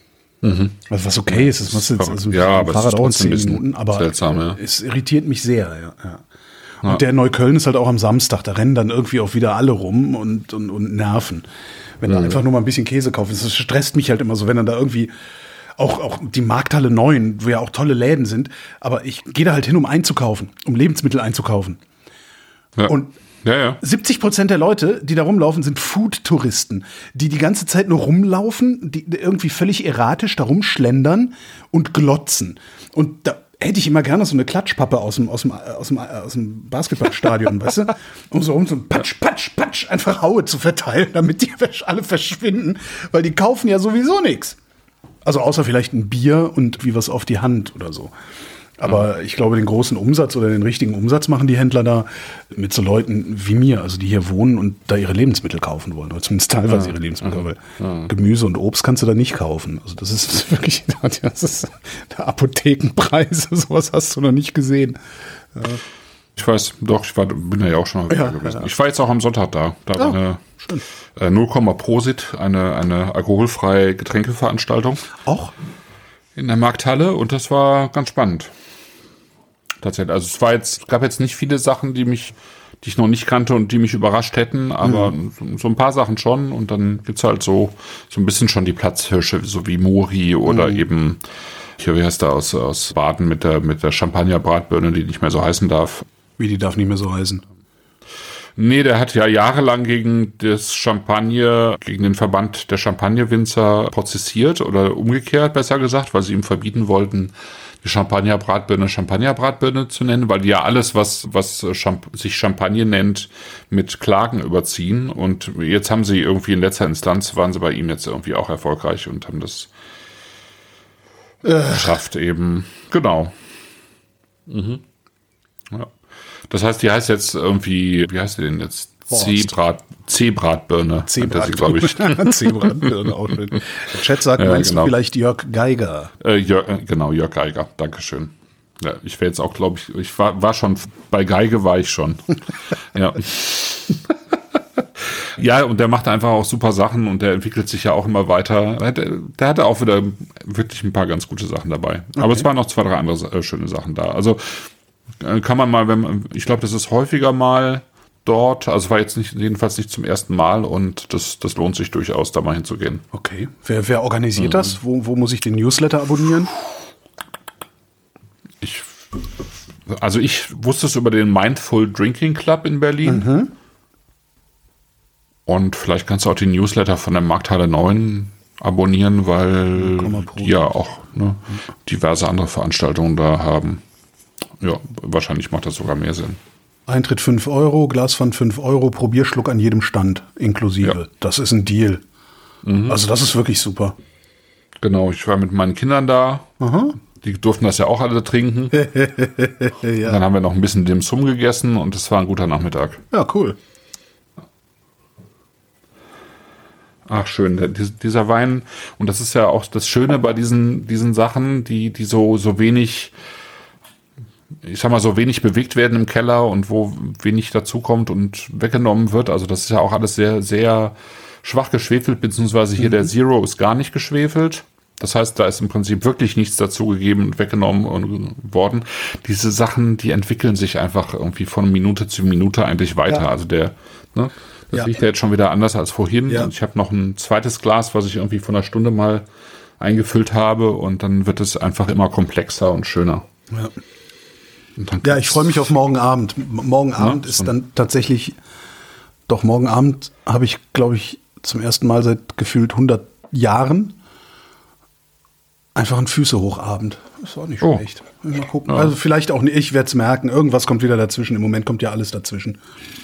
C: Also was okay ist, das machst du jetzt also
D: aber
C: Fahrrad auch in 10
D: Minuten,
C: Minuten, aber
D: seltsam,
C: es irritiert mich sehr, ja. Und der Neukölln ist halt auch am Samstag, da rennen dann irgendwie auch wieder alle rum und nerven. Wenn du einfach nur mal ein bisschen Käse kaufst, das stresst mich halt immer so, wenn dann da irgendwie auch die Markthalle 9, wo ja auch tolle Läden sind, aber ich gehe da halt hin, um einzukaufen, um Lebensmittel einzukaufen.
D: Ja.
C: Und 70% der Leute, die da rumlaufen, sind Food-Touristen, die ganze Zeit nur rumlaufen, die irgendwie völlig erratisch da rumschlendern und glotzen. Und da hätte ich immer gerne so eine Klatschpappe aus dem Basketballstadion, weißt du? Um so Patsch, Patsch, Patsch einfach Haue zu verteilen, damit die alle verschwinden, weil die kaufen ja sowieso nichts. Also außer vielleicht ein Bier und wie was auf die Hand oder so. Aber ich glaube, den großen Umsatz oder den richtigen Umsatz machen die Händler da mit so Leuten wie mir, also die hier wohnen und da ihre Lebensmittel kaufen wollen. Oder zumindest teilweise ihre Lebensmittel. Weil Gemüse und Obst kannst du da nicht kaufen. Also das ist wirklich, das ist der Apothekenpreis. Sowas hast du noch nicht gesehen. Ja.
D: Ich weiß, doch, bin ja auch schon mal gewesen. Ja. Ich war jetzt auch am Sonntag da. Da war eine 0, Prosit, eine alkoholfreie Getränkeveranstaltung.
C: Auch?
D: In der Markthalle und das war ganz spannend. Tatsächlich. Also es gab jetzt nicht viele Sachen, die ich noch nicht kannte und die mich überrascht hätten, aber so ein paar Sachen schon. Und dann gibt's halt so ein bisschen schon die Platzhirsche, so wie Mori oder eben, hier, wie heißt der aus Baden mit der Champagner-Bratbirne, die nicht mehr so heißen darf.
C: Wie, die darf nicht mehr so heißen?
D: Nee, der hat ja jahrelang gegen den Verband der Champagnerwinzer prozessiert oder umgekehrt, besser gesagt, weil sie ihm verbieten wollten, die Champagnerbratbirne zu nennen, weil die ja alles, was sich Champagner nennt, mit Klagen überziehen. Und jetzt haben sie irgendwie in letzter Instanz, waren sie bei ihm jetzt irgendwie auch erfolgreich und haben das geschafft eben. Genau. Mhm. Ja. Das heißt, die heißt jetzt irgendwie, wie heißt die denn jetzt? C-Bratbirne.
C: glaube ich. C-Bratbirne, auch schön. Der Chat sagt, meinst du vielleicht Jörg Geiger?
D: Jörg Geiger. Dankeschön. Ja, ich wäre jetzt auch, glaube ich war schon, bei Geige war ich schon. Ja. Ja, und der macht einfach auch super Sachen und der entwickelt sich ja auch immer weiter. Der hatte auch wieder wirklich ein paar ganz gute Sachen dabei. Okay. Aber es waren noch 2, 3 andere schöne Sachen da. Also kann man mal, ich glaube, das ist häufiger mal dort, also war jetzt jedenfalls nicht zum ersten Mal und das lohnt sich durchaus, da mal hinzugehen.
C: Okay. Wer organisiert das? Wo muss ich den Newsletter abonnieren?
D: Ich wusste es über den Mindful Drinking Club in Berlin. Mhm. Und vielleicht kannst du auch den Newsletter von der Markthalle 9 abonnieren, weil die ja auch diverse andere Veranstaltungen da haben. Ja, wahrscheinlich macht das sogar mehr Sinn.
C: Eintritt 5 €, Glaspfand 5 €, Probierschluck an jedem Stand inklusive. Ja. Das ist ein Deal. Mhm. Also das ist wirklich super.
D: Genau, ich war mit meinen Kindern da. Aha. Die durften das ja auch alle trinken. Ja. Dann haben wir noch ein bisschen Dim Sum gegessen und es war ein guter Nachmittag.
C: Ja, cool.
D: Ach, schön. Dieser Wein, und das ist ja auch das Schöne bei diesen Sachen, die so wenig, ich sag mal, so wenig bewegt werden im Keller und wo wenig dazukommt und weggenommen wird. Also das ist ja auch alles sehr, sehr schwach geschwefelt, beziehungsweise hier der Zero ist gar nicht geschwefelt. Das heißt, da ist im Prinzip wirklich nichts dazugegeben und weggenommen worden. Diese Sachen, die entwickeln sich einfach irgendwie von Minute zu Minute eigentlich weiter. Ja. Also das riecht ja jetzt schon wieder anders als vorhin. Ja. Und ich habe noch ein zweites Glas, was ich irgendwie vor einer Stunde mal eingefüllt habe und dann wird es einfach immer komplexer und schöner.
C: Ja. Ja, ich freue mich auf morgen Abend. Morgen Abend ist dann tatsächlich, morgen Abend habe ich, glaube ich, zum ersten Mal seit gefühlt 100 Jahren einfach einen Füße-Hoch-Abend. Das war nicht schlecht. Mal gucken. Ja. Also vielleicht auch nicht, ich werde es merken. Irgendwas kommt wieder dazwischen. Im Moment kommt ja alles dazwischen.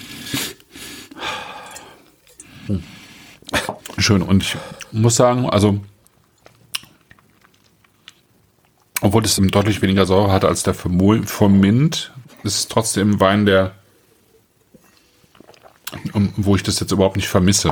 D: Schön. Und ich muss sagen, also obwohl es deutlich weniger Säure hat als der Mint, ist es trotzdem ein Wein, wo ich das jetzt überhaupt nicht vermisse.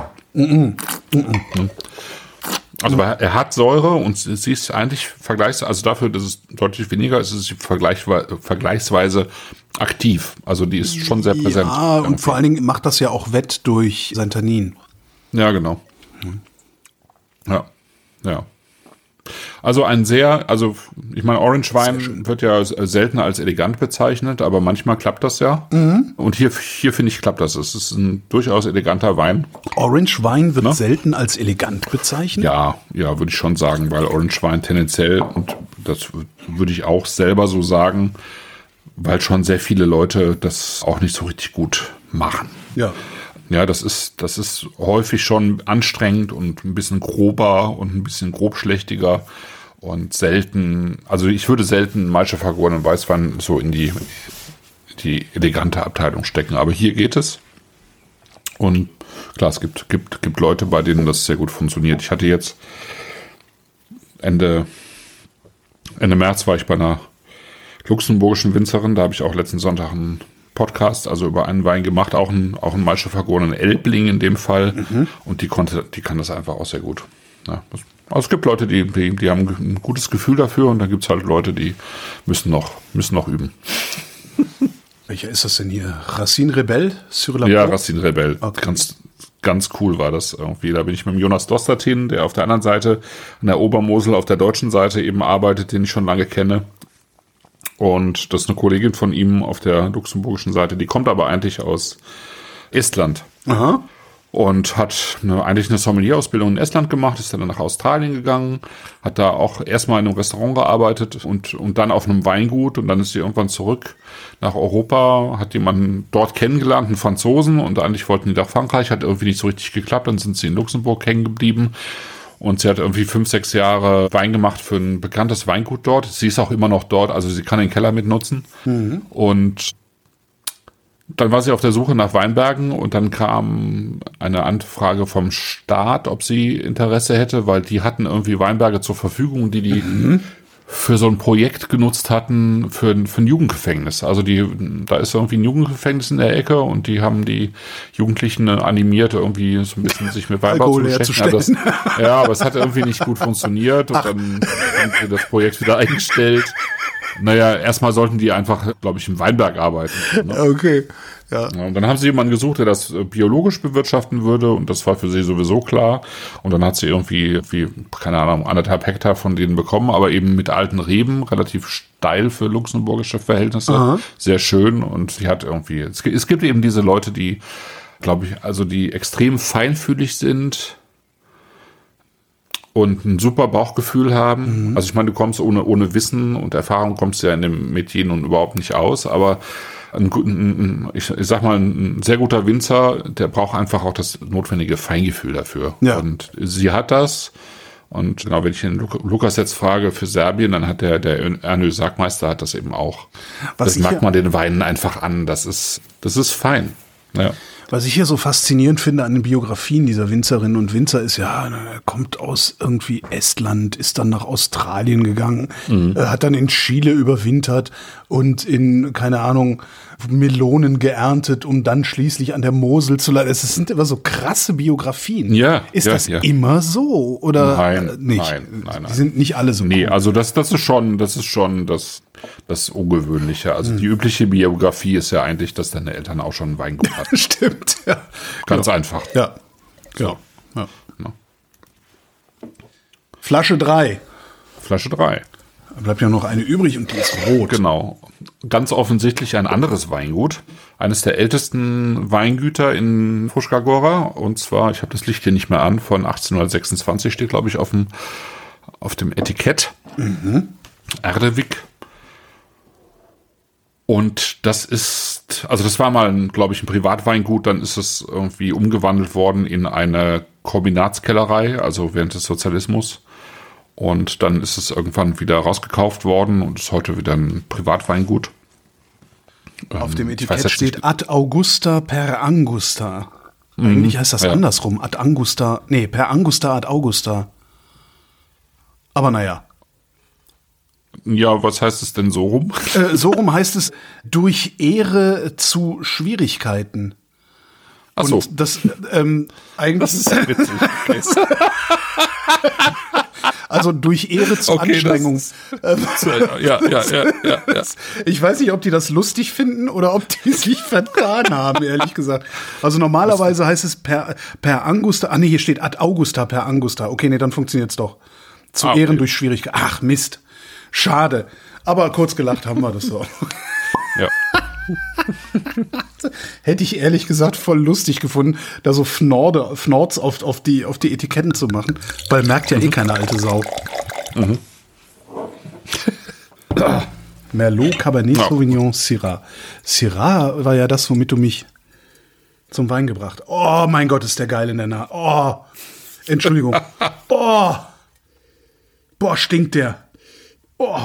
D: Also er hat Säure und sie ist eigentlich also dafür, dass es deutlich weniger ist, ist sie vergleichsweise aktiv. Also die ist schon sehr präsent.
C: Ja, und vor allen Dingen macht das ja auch wett durch sein Tannin.
D: Ja, genau. Ja. Also ich meine, Orange Wein wird ja selten als elegant bezeichnet, aber manchmal klappt das ja. Mhm. Und hier finde ich, klappt das. Es ist ein durchaus eleganter Wein.
C: Orange Wein wird selten als elegant bezeichnet?
D: Ja, würde ich schon sagen, weil Orange Wein tendenziell, und das würde ich auch selber so sagen, weil schon sehr viele Leute das auch nicht so richtig gut machen.
C: Ja.
D: Ja, das ist häufig schon anstrengend und ein bisschen grober und ein bisschen grobschlächtiger und selten, also ich würde selten Maische vergorenen Weißwein so in die elegante Abteilung stecken, aber hier geht es. Und klar, es gibt Leute, bei denen das sehr gut funktioniert. Ich hatte jetzt Ende März war ich bei einer luxemburgischen Winzerin, da habe ich auch letzten Sonntag einen Podcast, also über einen Wein gemacht, auch einen Maische vergorenen Elbling in dem Fall. Mhm. Und die kann das einfach auch sehr gut. Ja, also es gibt Leute, die haben ein gutes Gefühl dafür und dann gibt es halt Leute, die müssen noch üben.
C: Welcher ist das denn hier? Racine Rebelle?
D: Ja, Racine Rebelle. Okay. Ganz cool war das irgendwie. Da bin ich mit dem Jonas Dostertin, der auf der anderen Seite, an der Obermosel auf der deutschen Seite eben arbeitet, den ich schon lange kenne. Und das ist eine Kollegin von ihm auf der luxemburgischen Seite, die kommt aber eigentlich aus Estland. Aha. Und hat eigentlich eine Sommelier-Ausbildung in Estland gemacht, ist dann nach Australien gegangen, hat da auch erstmal in einem Restaurant gearbeitet und dann auf einem Weingut und dann ist sie irgendwann zurück nach Europa, hat jemanden dort kennengelernt, einen Franzosen, und eigentlich wollten die nach Frankreich, hat irgendwie nicht so richtig geklappt, dann sind sie in Luxemburg hängen geblieben Und sie hat irgendwie 5-6 Jahre Wein gemacht für ein bekanntes Weingut dort. Sie ist auch immer noch dort, also sie kann den Keller mitnutzen. Und dann war sie auf der Suche nach Weinbergen und dann kam eine Anfrage vom Staat, ob sie Interesse hätte, weil die hatten irgendwie Weinberge zur Verfügung, die für so ein Projekt genutzt hatten für ein Jugendgefängnis. Also da ist irgendwie ein Jugendgefängnis in der Ecke und die haben die Jugendlichen animiert, irgendwie so ein bisschen sich mit Weinbau zu beschäftigen. Aber es hat irgendwie nicht gut funktioniert und dann haben sie das Projekt wieder eingestellt. Naja, erstmal sollten die einfach, glaube ich, im Weinberg arbeiten. Ne?
C: Okay, ja.
D: Und dann haben sie jemanden gesucht, der das biologisch bewirtschaften würde und das war für sie sowieso klar. Und dann hat sie irgendwie, keine Ahnung, 1,5 Hektar von denen bekommen, aber eben mit alten Reben, relativ steil für luxemburgische Verhältnisse. Aha. Sehr schön und sie hat irgendwie, es gibt eben diese Leute, die, glaube ich, also die extrem feinfühlig sind und ein super Bauchgefühl haben. Also ich meine, du kommst ohne Wissen und Erfahrung kommst ja in dem Metier nun überhaupt nicht aus, aber ich sag mal, ein sehr guter Winzer, der braucht einfach auch das notwendige Feingefühl dafür. Ja. Und sie hat das. Und genau, wenn ich den Lukas jetzt frage für Serbien, dann hat der Ernő Sackmeister hat das eben auch. Das merkt man den Weinen einfach an. Das ist fein. Ja.
C: Was ich hier so faszinierend finde an den Biografien dieser Winzerinnen und Winzer ist, er kommt aus irgendwie Estland, ist dann nach Australien gegangen, hat dann in Chile überwintert und in, keine Ahnung, Melonen geerntet, um dann schließlich an der Mosel zu landen. Es sind immer so krasse Biografien.
D: Ja.
C: Ist das immer so? Oder
D: nein,
C: nicht?
D: Nein.
C: Die sind nicht alle so cool.
D: Nee, also das ist schon das Ungewöhnliche. Also die übliche Biografie ist ja eigentlich, dass deine Eltern auch schon ein Weingut hatten.
C: Stimmt, ja.
D: Ganz einfach.
C: Ja. Ja. Ja. Flasche 3. Da bleibt ja noch eine übrig und die ist rot.
D: Genau. Ganz offensichtlich ein anderes Weingut. Eines der ältesten Weingüter in Fruška Gora. Und zwar, ich habe das Licht hier nicht mehr an, von 1826 steht, glaube ich, auf dem Etikett. Erdevik. Und das war mal, glaube ich, ein Privatweingut, dann ist es irgendwie umgewandelt worden in eine Kombinatskellerei, also während des Sozialismus. Und dann ist es irgendwann wieder rausgekauft worden und ist heute wieder ein Privatweingut.
C: Auf dem Etikett steht Ad Augusta per Angusta. Eigentlich heißt das andersrum. Per Angusta ad Augusta. Aber naja.
D: Ja, was heißt es denn so rum?
C: So rum heißt es durch Ehre zu Schwierigkeiten.
D: Ach so.
C: Und das eigentlich. Das ist ja witzig. Also durch Ehre zu Anstrengung.
D: Ja.
C: Ich weiß nicht, ob die das lustig finden oder ob die sich vertan haben, ehrlich gesagt. Also normalerweise heißt es per Angusta. Hier steht Ad Augusta per Angusta. Okay, nee, dann funktioniert's doch. Zu Ehren durch Schwierigkeiten. Ach, Mist. Schade. Aber kurz gelacht haben wir das so.
D: Ja.
C: Hätte ich ehrlich gesagt voll lustig gefunden, da so Fnords auf die Etiketten zu machen, weil merkt ja eh keine alte Sau. Merlot, Cabernet Sauvignon, Syrah. Syrah war ja das, womit du mich zum Wein gebracht. Oh mein Gott, ist der geil in der Nase. Oh, Entschuldigung. Boah, stinkt der. Oh.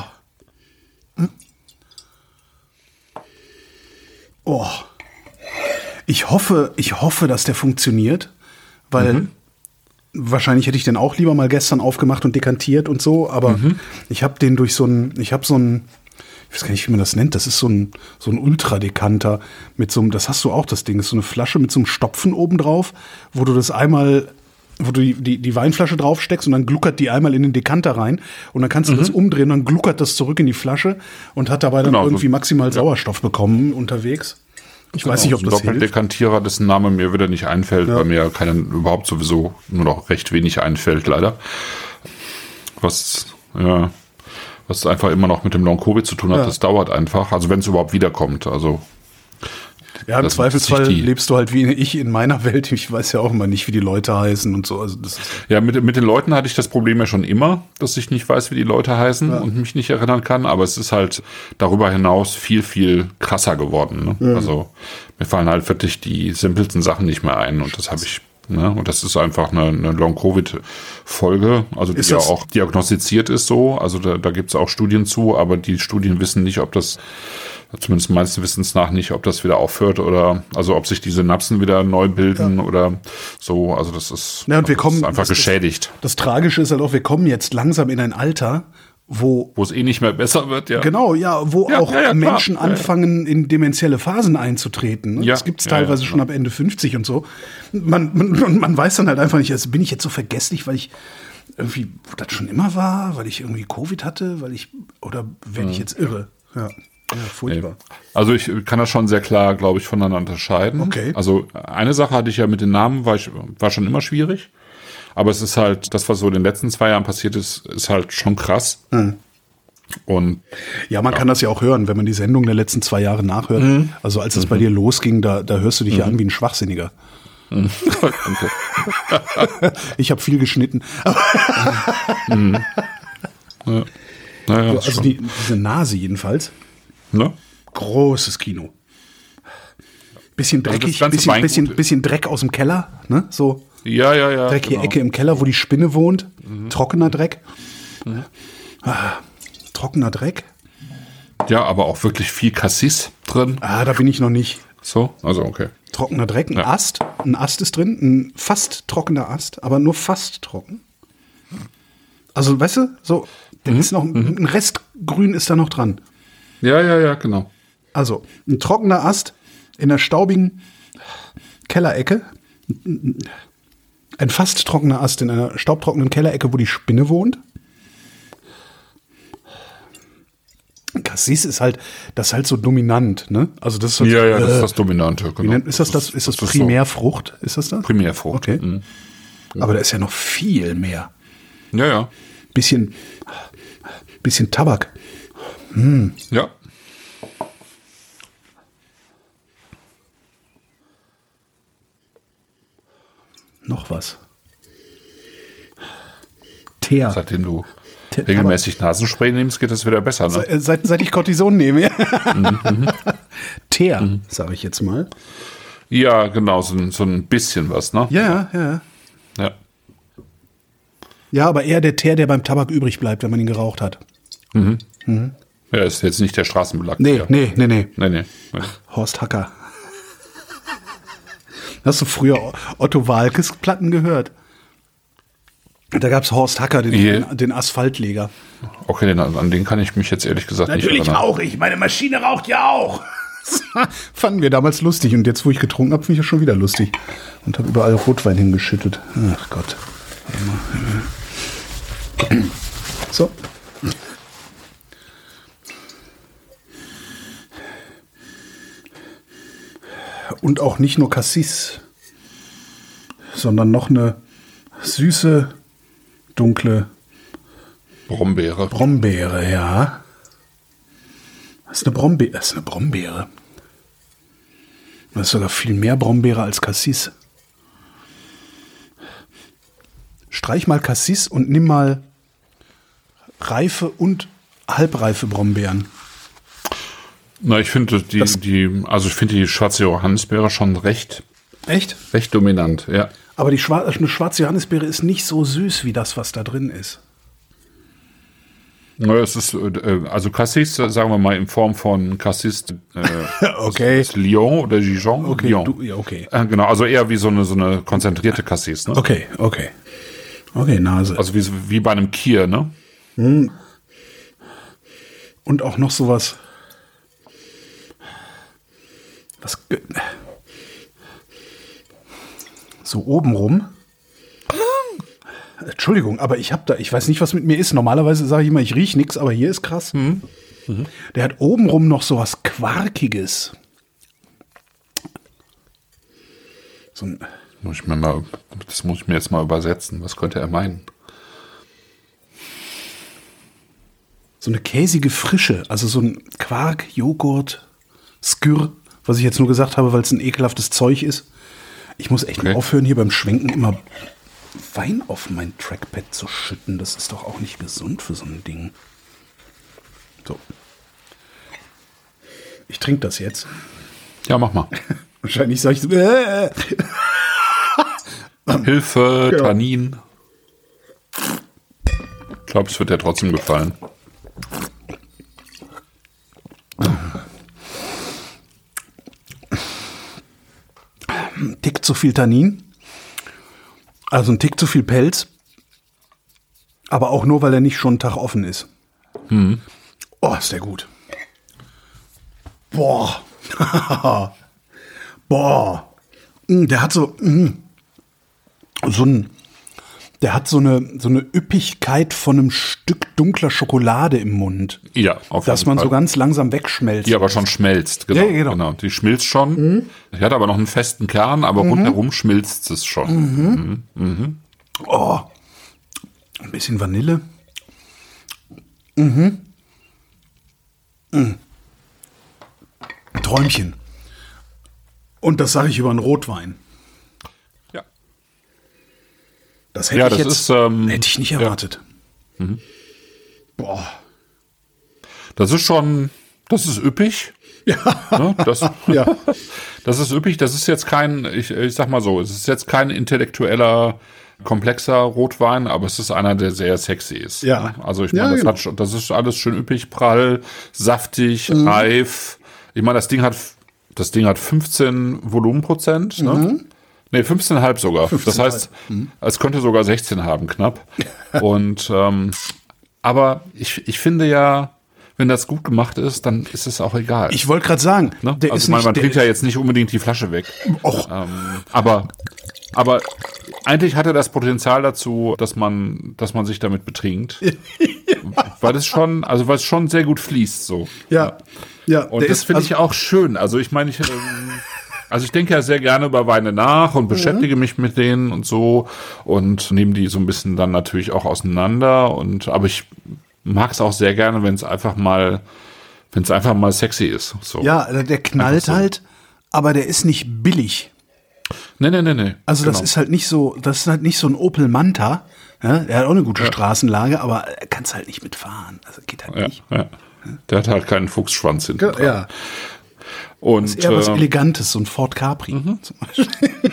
C: Oh. Ich hoffe, dass der funktioniert, weil wahrscheinlich hätte ich den auch lieber mal gestern aufgemacht und dekantiert und so, aber ich habe den ich weiß gar nicht, wie man das nennt, das ist so ein Ultradekanter mit so einem, das hast du auch, das Ding, das ist so eine Flasche mit so einem Stopfen oben drauf, wo du die Weinflasche draufsteckst und dann gluckert die einmal in den Dekanter rein und dann kannst du das umdrehen, dann gluckert das zurück in die Flasche und hat dabei dann irgendwie maximal Sauerstoff bekommen unterwegs. Ich weiß nicht, ob das hilft.
D: Doppeltekantierer, dessen Name mir wieder nicht einfällt, weil mir überhaupt sowieso nur noch recht wenig einfällt, leider. Was einfach immer noch mit dem Long-Covid zu tun hat, das dauert einfach, also wenn es überhaupt wiederkommt, also
C: ja, im Zweifelsfall lebst du halt wie ich in meiner Welt. Ich weiß ja auch immer nicht, wie die Leute heißen und so. Also das ist
D: ja, mit den Leuten hatte ich das Problem ja schon immer, dass ich nicht weiß, wie die Leute heißen und mich nicht erinnern kann. Aber es ist halt darüber hinaus viel, viel krasser geworden. Ne? Also mir fallen halt wirklich die simpelsten Sachen nicht mehr ein. Und das habe ich Ne? Und das ist einfach eine Long-Covid-Folge, also die ja auch diagnostiziert ist so. Also da gibt es auch Studien zu, aber die Studien wissen nicht, ob das, zumindest meines Wissens nach nicht, ob das wieder aufhört oder also ob sich die Synapsen wieder neu bilden oder so. Also das ist,
C: und wir kommen,
D: ist einfach geschädigt.
C: Das Tragische ist halt auch, wir kommen jetzt langsam in ein Alter, wo
D: es nicht mehr besser wird, ja.
C: Genau, wo auch Menschen anfangen, in dementielle Phasen einzutreten. Ne? Das gibt es teilweise schon ab Ende 50 und so. Man weiß dann halt einfach nicht, also bin ich jetzt so vergesslich, weil ich irgendwie das schon immer war, weil ich irgendwie Covid hatte, oder werde ich jetzt irre? Ja, furchtbar.
D: Also ich kann das schon sehr klar, glaube ich, voneinander unterscheiden.
C: Okay.
D: Also eine Sache hatte ich ja mit den Namen, war schon immer schwierig. Aber es ist halt, das, was so in den letzten 2 Jahren passiert ist, ist halt schon krass. Und
C: ja, man kann das ja auch hören, wenn man die Sendung der letzten 2 Jahre nachhört. Also als es bei dir losging, da hörst du dich ja an wie ein Schwachsinniger. Ich habe viel geschnitten. Also diese Nase jedenfalls.
D: Ne?
C: Großes Kino. Bisschen dreckig, bisschen Dreck aus dem Keller, ne? So.
D: Ja.
C: Dreckige Ecke im Keller, wo die Spinne wohnt. Trockener Dreck. Trockener Dreck.
D: Ja, aber auch wirklich viel Cassis drin.
C: Da bin ich noch nicht.
D: So, also okay.
C: Trockener Dreck, ein Ast. Ein Ast ist drin, ein fast trockener Ast, aber nur fast trocken. Also, weißt du, so, ist noch ein Rest Grün ist da noch dran.
D: Ja, genau.
C: Also, ein trockener Ast in der staubigen Kellerecke. Ein fast trockener Ast in einer staubtrockenen Kellerecke, wo die Spinne wohnt. Cassis ist halt so dominant, ne? Also das ist halt,
D: das ist das Dominante, genau.
C: Ist das Primärfrucht? Ist das das?
D: Primärfrucht.
C: Okay. Aber da ist ja noch viel mehr.
D: Ja.
C: Bisschen Tabak.
D: Ja.
C: Noch was. Teer.
D: Seitdem du regelmäßig Nasenspray nimmst, geht das wieder besser, ne?
C: Seit ich Cortison nehme. Teer, sage ich jetzt mal.
D: Ja, genau, so ein bisschen was, ne?
C: Ja. Ja, aber eher der Teer, der beim Tabak übrig bleibt, wenn man ihn geraucht hat.
D: Ja, ist jetzt nicht der Straßenbelag.
C: Nee. Horst Hacker. Hast du früher Otto Waalkes Platten gehört? Da gab es Horst Hacker, den Asphaltleger.
D: Okay, an den kann ich mich jetzt ehrlich gesagt nicht erinnern.
C: Natürlich rauche ich, meine Maschine raucht ja auch. Fanden wir damals lustig und jetzt, wo ich getrunken habe, finde ich das schon wieder lustig. Und habe überall Rotwein hingeschüttet. Ach Gott. So. Und auch nicht nur Cassis, sondern noch eine süße, dunkle Brombeere, ja. Das ist eine Brombeere. Das ist sogar viel mehr Brombeere als Cassis. Streich mal Cassis und nimm mal reife und halbreife Brombeeren.
D: Na, ich finde die schwarze Johannisbeere schon recht dominant, ja.
C: Aber eine schwarze Johannisbeere ist nicht so süß wie das, was da drin ist.
D: Na, es ist, also Cassis, sagen wir mal in Form von Cassis
C: okay.
D: Lyon oder Dijon.
C: Okay,
D: Lyon.
C: Okay.
D: Genau, also eher wie so eine konzentrierte Cassis. Ne?
C: Okay. Okay, Nase.
D: Also wie bei einem Kier, ne?
C: Und auch noch sowas. So obenrum. Entschuldigung, aber ich weiß nicht, was mit mir ist. Normalerweise sage ich immer, ich rieche nichts, aber hier ist krass. Der hat obenrum noch so was Quarkiges.
D: Das muss ich mir jetzt mal übersetzen. Was könnte er meinen?
C: So eine käsige Frische, also so ein Quark, Joghurt, Skür, was ich jetzt nur gesagt habe, weil es ein ekelhaftes Zeug ist. Ich muss echt mal aufhören, hier beim Schwenken immer Wein auf mein Trackpad zu schütten. Das ist doch auch nicht gesund für so ein Ding. So. Ich trinke das jetzt.
D: Ja, mach mal.
C: Wahrscheinlich sage ich so.
D: Hilfe, genau. Tannin. Ich glaube, es wird dir trotzdem gefallen.
C: Ein Tick zu viel Tannin. Also ein Tick zu viel Pelz. Aber auch nur, weil er nicht schon einen Tag offen ist. Oh, ist der gut. Boah. Boah. Der hat so eine Üppigkeit von einem Stück dunkler Schokolade im Mund.
D: Ja, auf jeden Fall.
C: Dass man so ganz langsam wegschmelzt.
D: Die aber schon schmelzt, genau.
C: Ja, genau.
D: Die schmilzt schon. Die hat aber noch einen festen Kern, aber rundherum schmilzt es schon.
C: Oh, ein bisschen Vanille. Träumchen. Und das sage ich über einen Rotwein.
D: Ja.
C: Das hätte ich nicht erwartet.
D: Ja.
C: Boah.
D: Das ist üppig.
C: Ja.
D: Ne?
C: Ja.
D: Das ist üppig. Das ist jetzt ich sag mal so, es ist jetzt kein intellektueller, komplexer Rotwein, aber es ist einer, der sehr sexy ist.
C: Ja.
D: Also ich meine, das ist alles schön üppig, prall, saftig, reif. Ich meine, das Ding hat 15 Volumenprozent, ne? Nee, 15,5 sogar. 15,5. Das heißt, es könnte sogar 16 haben, knapp. Und aber ich finde ja, wenn das gut gemacht ist, dann ist es auch egal.
C: Ich wollte gerade sagen,
D: ne? Man trinkt ja jetzt nicht unbedingt die Flasche weg. Aber eigentlich hat er das Potenzial dazu, dass man sich damit betrinkt. Weil es schon sehr gut fließt, so.
C: Ja.
D: Und das finde ich auch schön. Also ich meine, ich denke ja sehr gerne über Weine nach und beschäftige mich mit denen und so und nehme die so ein bisschen dann natürlich auch auseinander. Aber ich mag es auch sehr gerne, wenn es einfach mal sexy ist. So.
C: Ja, der knallt so. Halt, aber der ist nicht billig.
D: Nee.
C: Also das ist halt nicht so ein Opel Manta. Ja, der hat auch eine gute Straßenlage, aber er kann es halt nicht mitfahren. Also geht halt nicht.
D: Ja. Der hat halt keinen Fuchsschwanz hinten dran.
C: Ja. Und das ist eher was Elegantes, so ein Ford Capri zum Beispiel.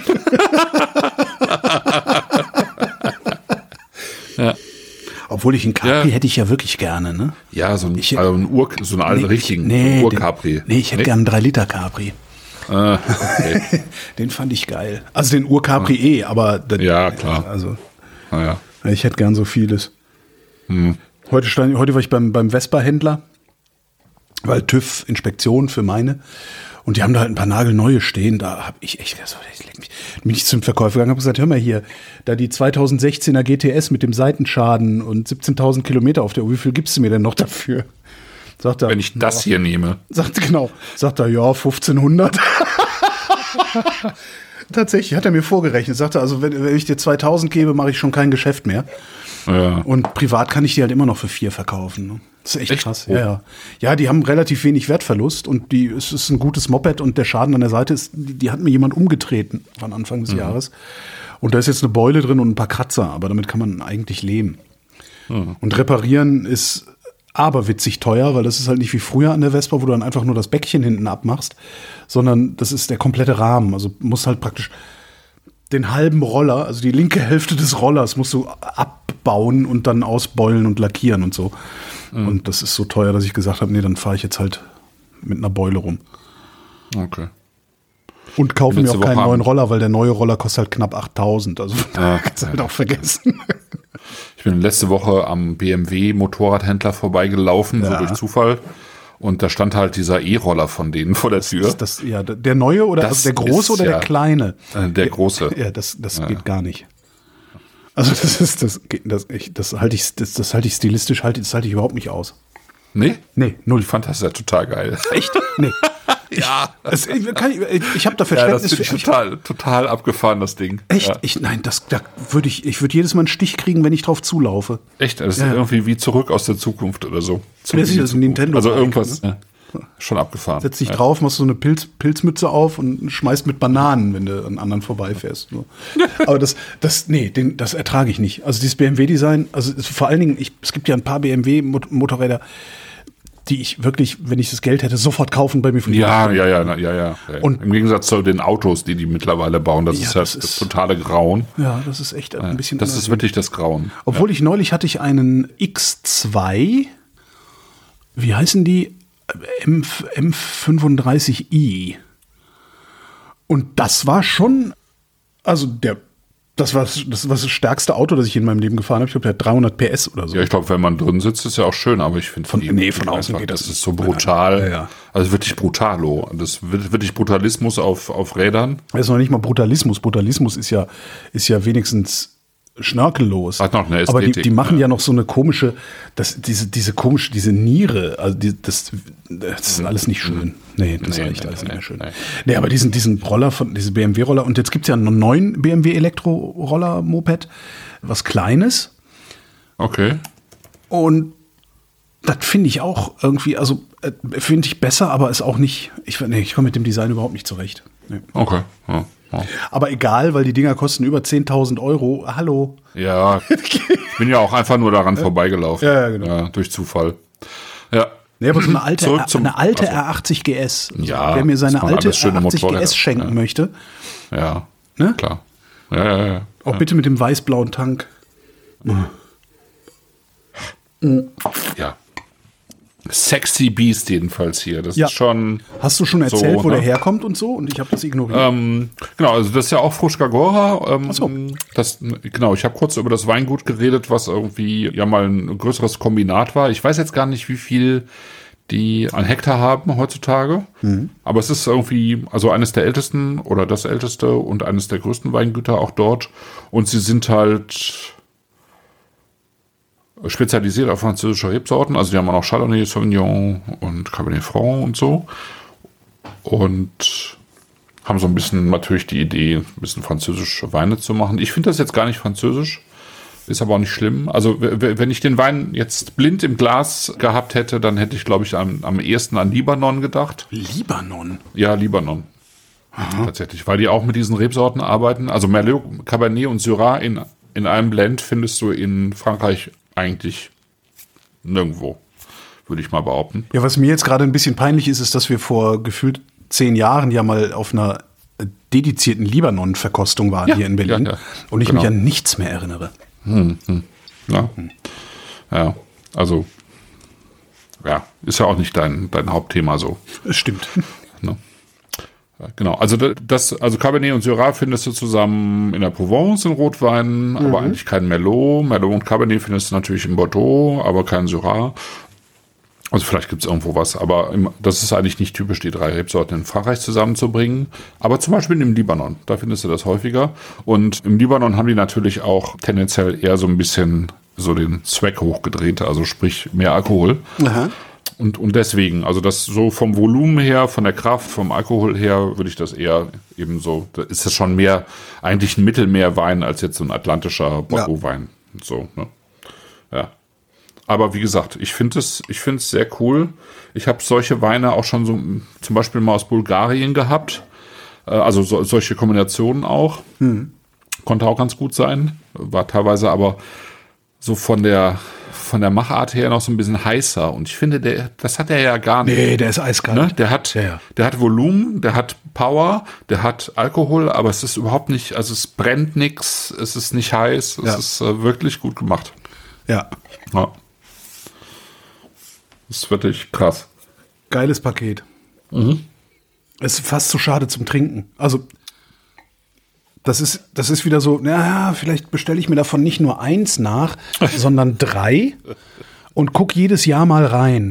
D: Ja.
C: Obwohl ich einen Capri hätte ich ja wirklich gerne, ne?
D: Ja, so einen alten richtigen Ur-Capri.
C: Nee, ich hätte gerne einen 3-Liter Capri.
D: Okay.
C: Den fand ich geil. Also den Ur-Capri aber...
D: Ja, klar.
C: Also,
D: ja.
C: Ich hätte gern so vieles. Heute war ich beim Vespa-Händler, weil TÜV Inspektion für meine. Und die haben da halt ein paar nagelneue stehen. Da habe ich echt gesagt, bin ich zum Verkäufer gegangen und habe gesagt, hör mal hier, da die 2016er GTS mit dem Seitenschaden und 17.000 Kilometer auf der Uhr, wie viel gibst du mir denn noch dafür? Sagt er,
D: wenn ich das hier nehme.
C: Sagt er, ja, 1.500. Tatsächlich, hat er mir vorgerechnet. Sagt er, also wenn ich dir 2.000 gebe, mache ich schon kein Geschäft mehr.
D: Ja.
C: Und privat kann ich die halt immer noch für 4 verkaufen. Ne? Das ist echt krass. Ja. Ja, die haben relativ wenig Wertverlust und es ist ein gutes Moped und der Schaden an der Seite ist, die hat mir jemand umgetreten von Anfang des Jahres. Und da ist jetzt eine Beule drin und ein paar Kratzer, aber damit kann man eigentlich leben. Und reparieren ist aberwitzig teuer, weil das ist halt nicht wie früher an der Vespa, wo du dann einfach nur das Bäckchen hinten abmachst, sondern das ist der komplette Rahmen. Also musst halt praktisch den halben Roller, also die linke Hälfte des Rollers musst du abbauen und dann ausbeulen und lackieren und so. Und das ist so teuer, dass ich gesagt habe, nee, dann fahre ich jetzt halt mit einer Beule rum.
D: Okay.
C: Und kaufe mir auch keinen neuen Roller, weil der neue Roller kostet halt knapp 8.000. Also kannst du halt auch vergessen.
D: Ich bin letzte Woche am BMW-Motorradhändler vorbeigelaufen, so durch Zufall. Und da stand halt dieser E-Roller von denen vor der Tür.
C: Der neue oder der große oder der kleine?
D: Der große.
C: Ja, das geht gar nicht. Also das halte ich stilistisch, das halte ich überhaupt nicht aus.
D: Nee?
C: Nee, null.
D: Ich fand das ja total geil.
C: Echt? Nee.
D: Ja.
C: Ich habe da Verständnis
D: für. Das finde ich total abgefahren, das Ding.
C: Echt?
D: Ja.
C: Ich würde jedes Mal einen Stich kriegen, wenn ich drauf zulaufe.
D: Echt? Das ist irgendwie wie zurück aus der Zukunft oder so.
C: Das ist ein Nintendo.
D: Also irgendwas, ne? Schon abgefahren.
C: Setz dich drauf, machst so eine Pilzmütze auf und schmeißt mit Bananen, wenn du an anderen vorbeifährst. Aber das ertrage ich nicht. Also dieses BMW-Design, also vor allen Dingen, es gibt ja ein paar BMW-Motorräder, die ich wirklich, wenn ich das Geld hätte, sofort kaufen bei mir von
D: Ja. Und im Gegensatz zu den Autos, die mittlerweile bauen, das ist das totale Grauen.
C: Ja, das ist echt ein bisschen.
D: Das ist wirklich das Grauen.
C: Obwohl neulich hatte ich einen X2, wie heißen die? M35i. Und das war schon, also das war das stärkste Auto, das ich in meinem Leben gefahren habe. Ich glaube, der hat 300 PS oder so.
D: Ja, ich glaube, wenn man drin sitzt, ist ja auch schön, aber ich finde
C: von außen geht
D: das ist so brutal.
C: Ja.
D: Also wirklich brutalo. Das wird wirklich Brutalismus auf Rädern.
C: Das ist noch nicht mal Brutalismus. Brutalismus ist ja wenigstens schnörkellos.
D: Hat noch eine Ästhetik.
C: Aber die machen ja noch so eine komische, diese Niere, also das ist alles nicht schön. Nee, das ist echt alles nicht mehr schön. Nee, aber diesen Roller diese BMW-Roller, und jetzt gibt es ja einen neuen BMW Elektro-Roller-Moped, was Kleines.
D: Okay.
C: Und das finde ich auch irgendwie, also finde ich besser, aber ist auch nicht, ich komme mit dem Design überhaupt nicht zurecht. Nee.
D: Okay, ja.
C: Aber egal, weil die Dinger kosten über 10.000 Euro. Hallo.
D: Ja, ich bin ja auch einfach nur daran vorbeigelaufen.
C: Ja, genau.
D: Ja, durch Zufall. Ja.
C: Nee, aber so eine alte R80 GS.
D: Ja,
C: wer mir seine alte R80 GS schenken möchte.
D: Ja,
C: ne?
D: Klar. Ja.
C: Auch bitte mit dem weiß-blauen Tank.
D: Ja. Sexy Beast jedenfalls hier. Das ist schon.
C: Hast du schon erzählt, wo der herkommt und so? Und ich habe das ignoriert.
D: Genau, also das ist ja auch Fruška Gora.
C: Ach so.
D: Ich habe kurz über das Weingut geredet, was irgendwie ja mal ein größeres Kombinat war. Ich weiß jetzt gar nicht, wie viel die an Hektar haben heutzutage. Aber es ist irgendwie, also eines der ältesten oder das älteste und eines der größten Weingüter auch dort. Und sie sind halt spezialisiert auf französische Rebsorten. Also die haben auch noch Chardonnay, Sauvignon und Cabernet Franc und so. Und haben so ein bisschen natürlich die Idee, ein bisschen französische Weine zu machen. Ich finde das jetzt gar nicht französisch, ist aber auch nicht schlimm. Also wenn ich den Wein jetzt blind im Glas gehabt hätte, dann hätte ich, glaube ich, am ehesten an Libanon gedacht.
C: Libanon?
D: Ja, Libanon. Aha. Tatsächlich, weil die auch mit diesen Rebsorten arbeiten. Also Merlot, Cabernet und Syrah in einem Blend findest du in Frankreich eigentlich nirgendwo, würde ich mal behaupten.
C: Ja, was mir jetzt gerade ein bisschen peinlich ist, dass wir vor gefühlt 10 Jahren ja mal auf einer dedizierten Libanon-Verkostung waren hier in Berlin. Ja, und ich mich an nichts mehr erinnere.
D: Ja, also ist ja auch nicht dein Hauptthema so.
C: Das stimmt.
D: Ne? Genau, also Cabernet und Syrah findest du zusammen in der Provence in Rotweinen, aber eigentlich kein Merlot. Merlot und Cabernet findest du natürlich in Bordeaux, aber kein Syrah. Also vielleicht gibt es irgendwo was, aber das ist eigentlich nicht typisch, die 3 Rebsorten in Frankreich zusammenzubringen. Aber zum Beispiel im Libanon, da findest du das häufiger. Und im Libanon haben die natürlich auch tendenziell eher so ein bisschen so den Zweck hochgedreht, also sprich mehr Alkohol.
C: Aha.
D: Und deswegen, also das so vom Volumen her, von der Kraft, vom Alkohol her, würde ich das eher eben so, da ist das schon mehr, eigentlich ein Mittelmeerwein als jetzt so ein atlantischer Bordeaux-Wein. So, ne? Ja. Aber wie gesagt, ich finde es sehr cool. Ich habe solche Weine auch schon so zum Beispiel mal aus Bulgarien gehabt. Also solche Kombinationen auch. Konnte auch ganz gut sein. War teilweise aber so von der Machart her noch so ein bisschen heißer. Und ich finde, das hat er ja gar nicht.
C: Nee, der ist eiskalt.
D: Ne? Der hat Volumen, der hat Power, der hat Alkohol, aber es ist überhaupt nicht, also es brennt nichts, es ist nicht heiß, es ist wirklich gut gemacht.
C: Ja.
D: Das ist wirklich krass.
C: Geiles Paket. Es ist fast zu schade zum Trinken. Also das ist wieder so, vielleicht bestelle ich mir davon nicht nur 1 nach, sondern 3 und guck jedes Jahr mal rein.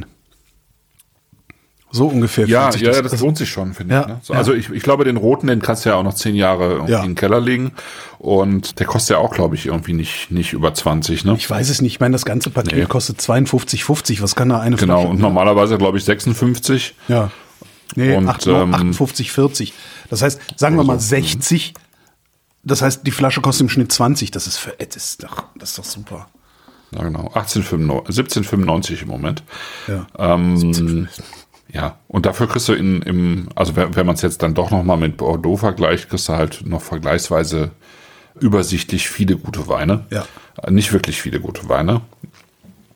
C: So ungefähr.
D: Ja, das lohnt sich schon, finde ich. Ne? So, also ich glaube, den roten, den kannst du ja auch noch 10 Jahre irgendwie in den Keller legen. Und der kostet ja auch, glaube ich, irgendwie nicht über 20. Ne?
C: Ich weiß es nicht. Ich meine, das ganze Paket kostet 52,50. Was kann da eine
D: Flasche?
C: Genau,
D: und normalerweise, glaube ich, 56.
C: Ja. Nee, und 58,40. Das heißt, sagen wir mal 60. Das heißt, die Flasche kostet im Schnitt 20. Das ist doch super.
D: Ja, genau. 17,95 im Moment.
C: Ja.
D: Ja, und dafür kriegst du also wenn man es jetzt dann doch nochmal mit Bordeaux vergleicht, kriegst du halt noch vergleichsweise übersichtlich viele gute Weine.
C: Ja.
D: Nicht wirklich viele gute Weine.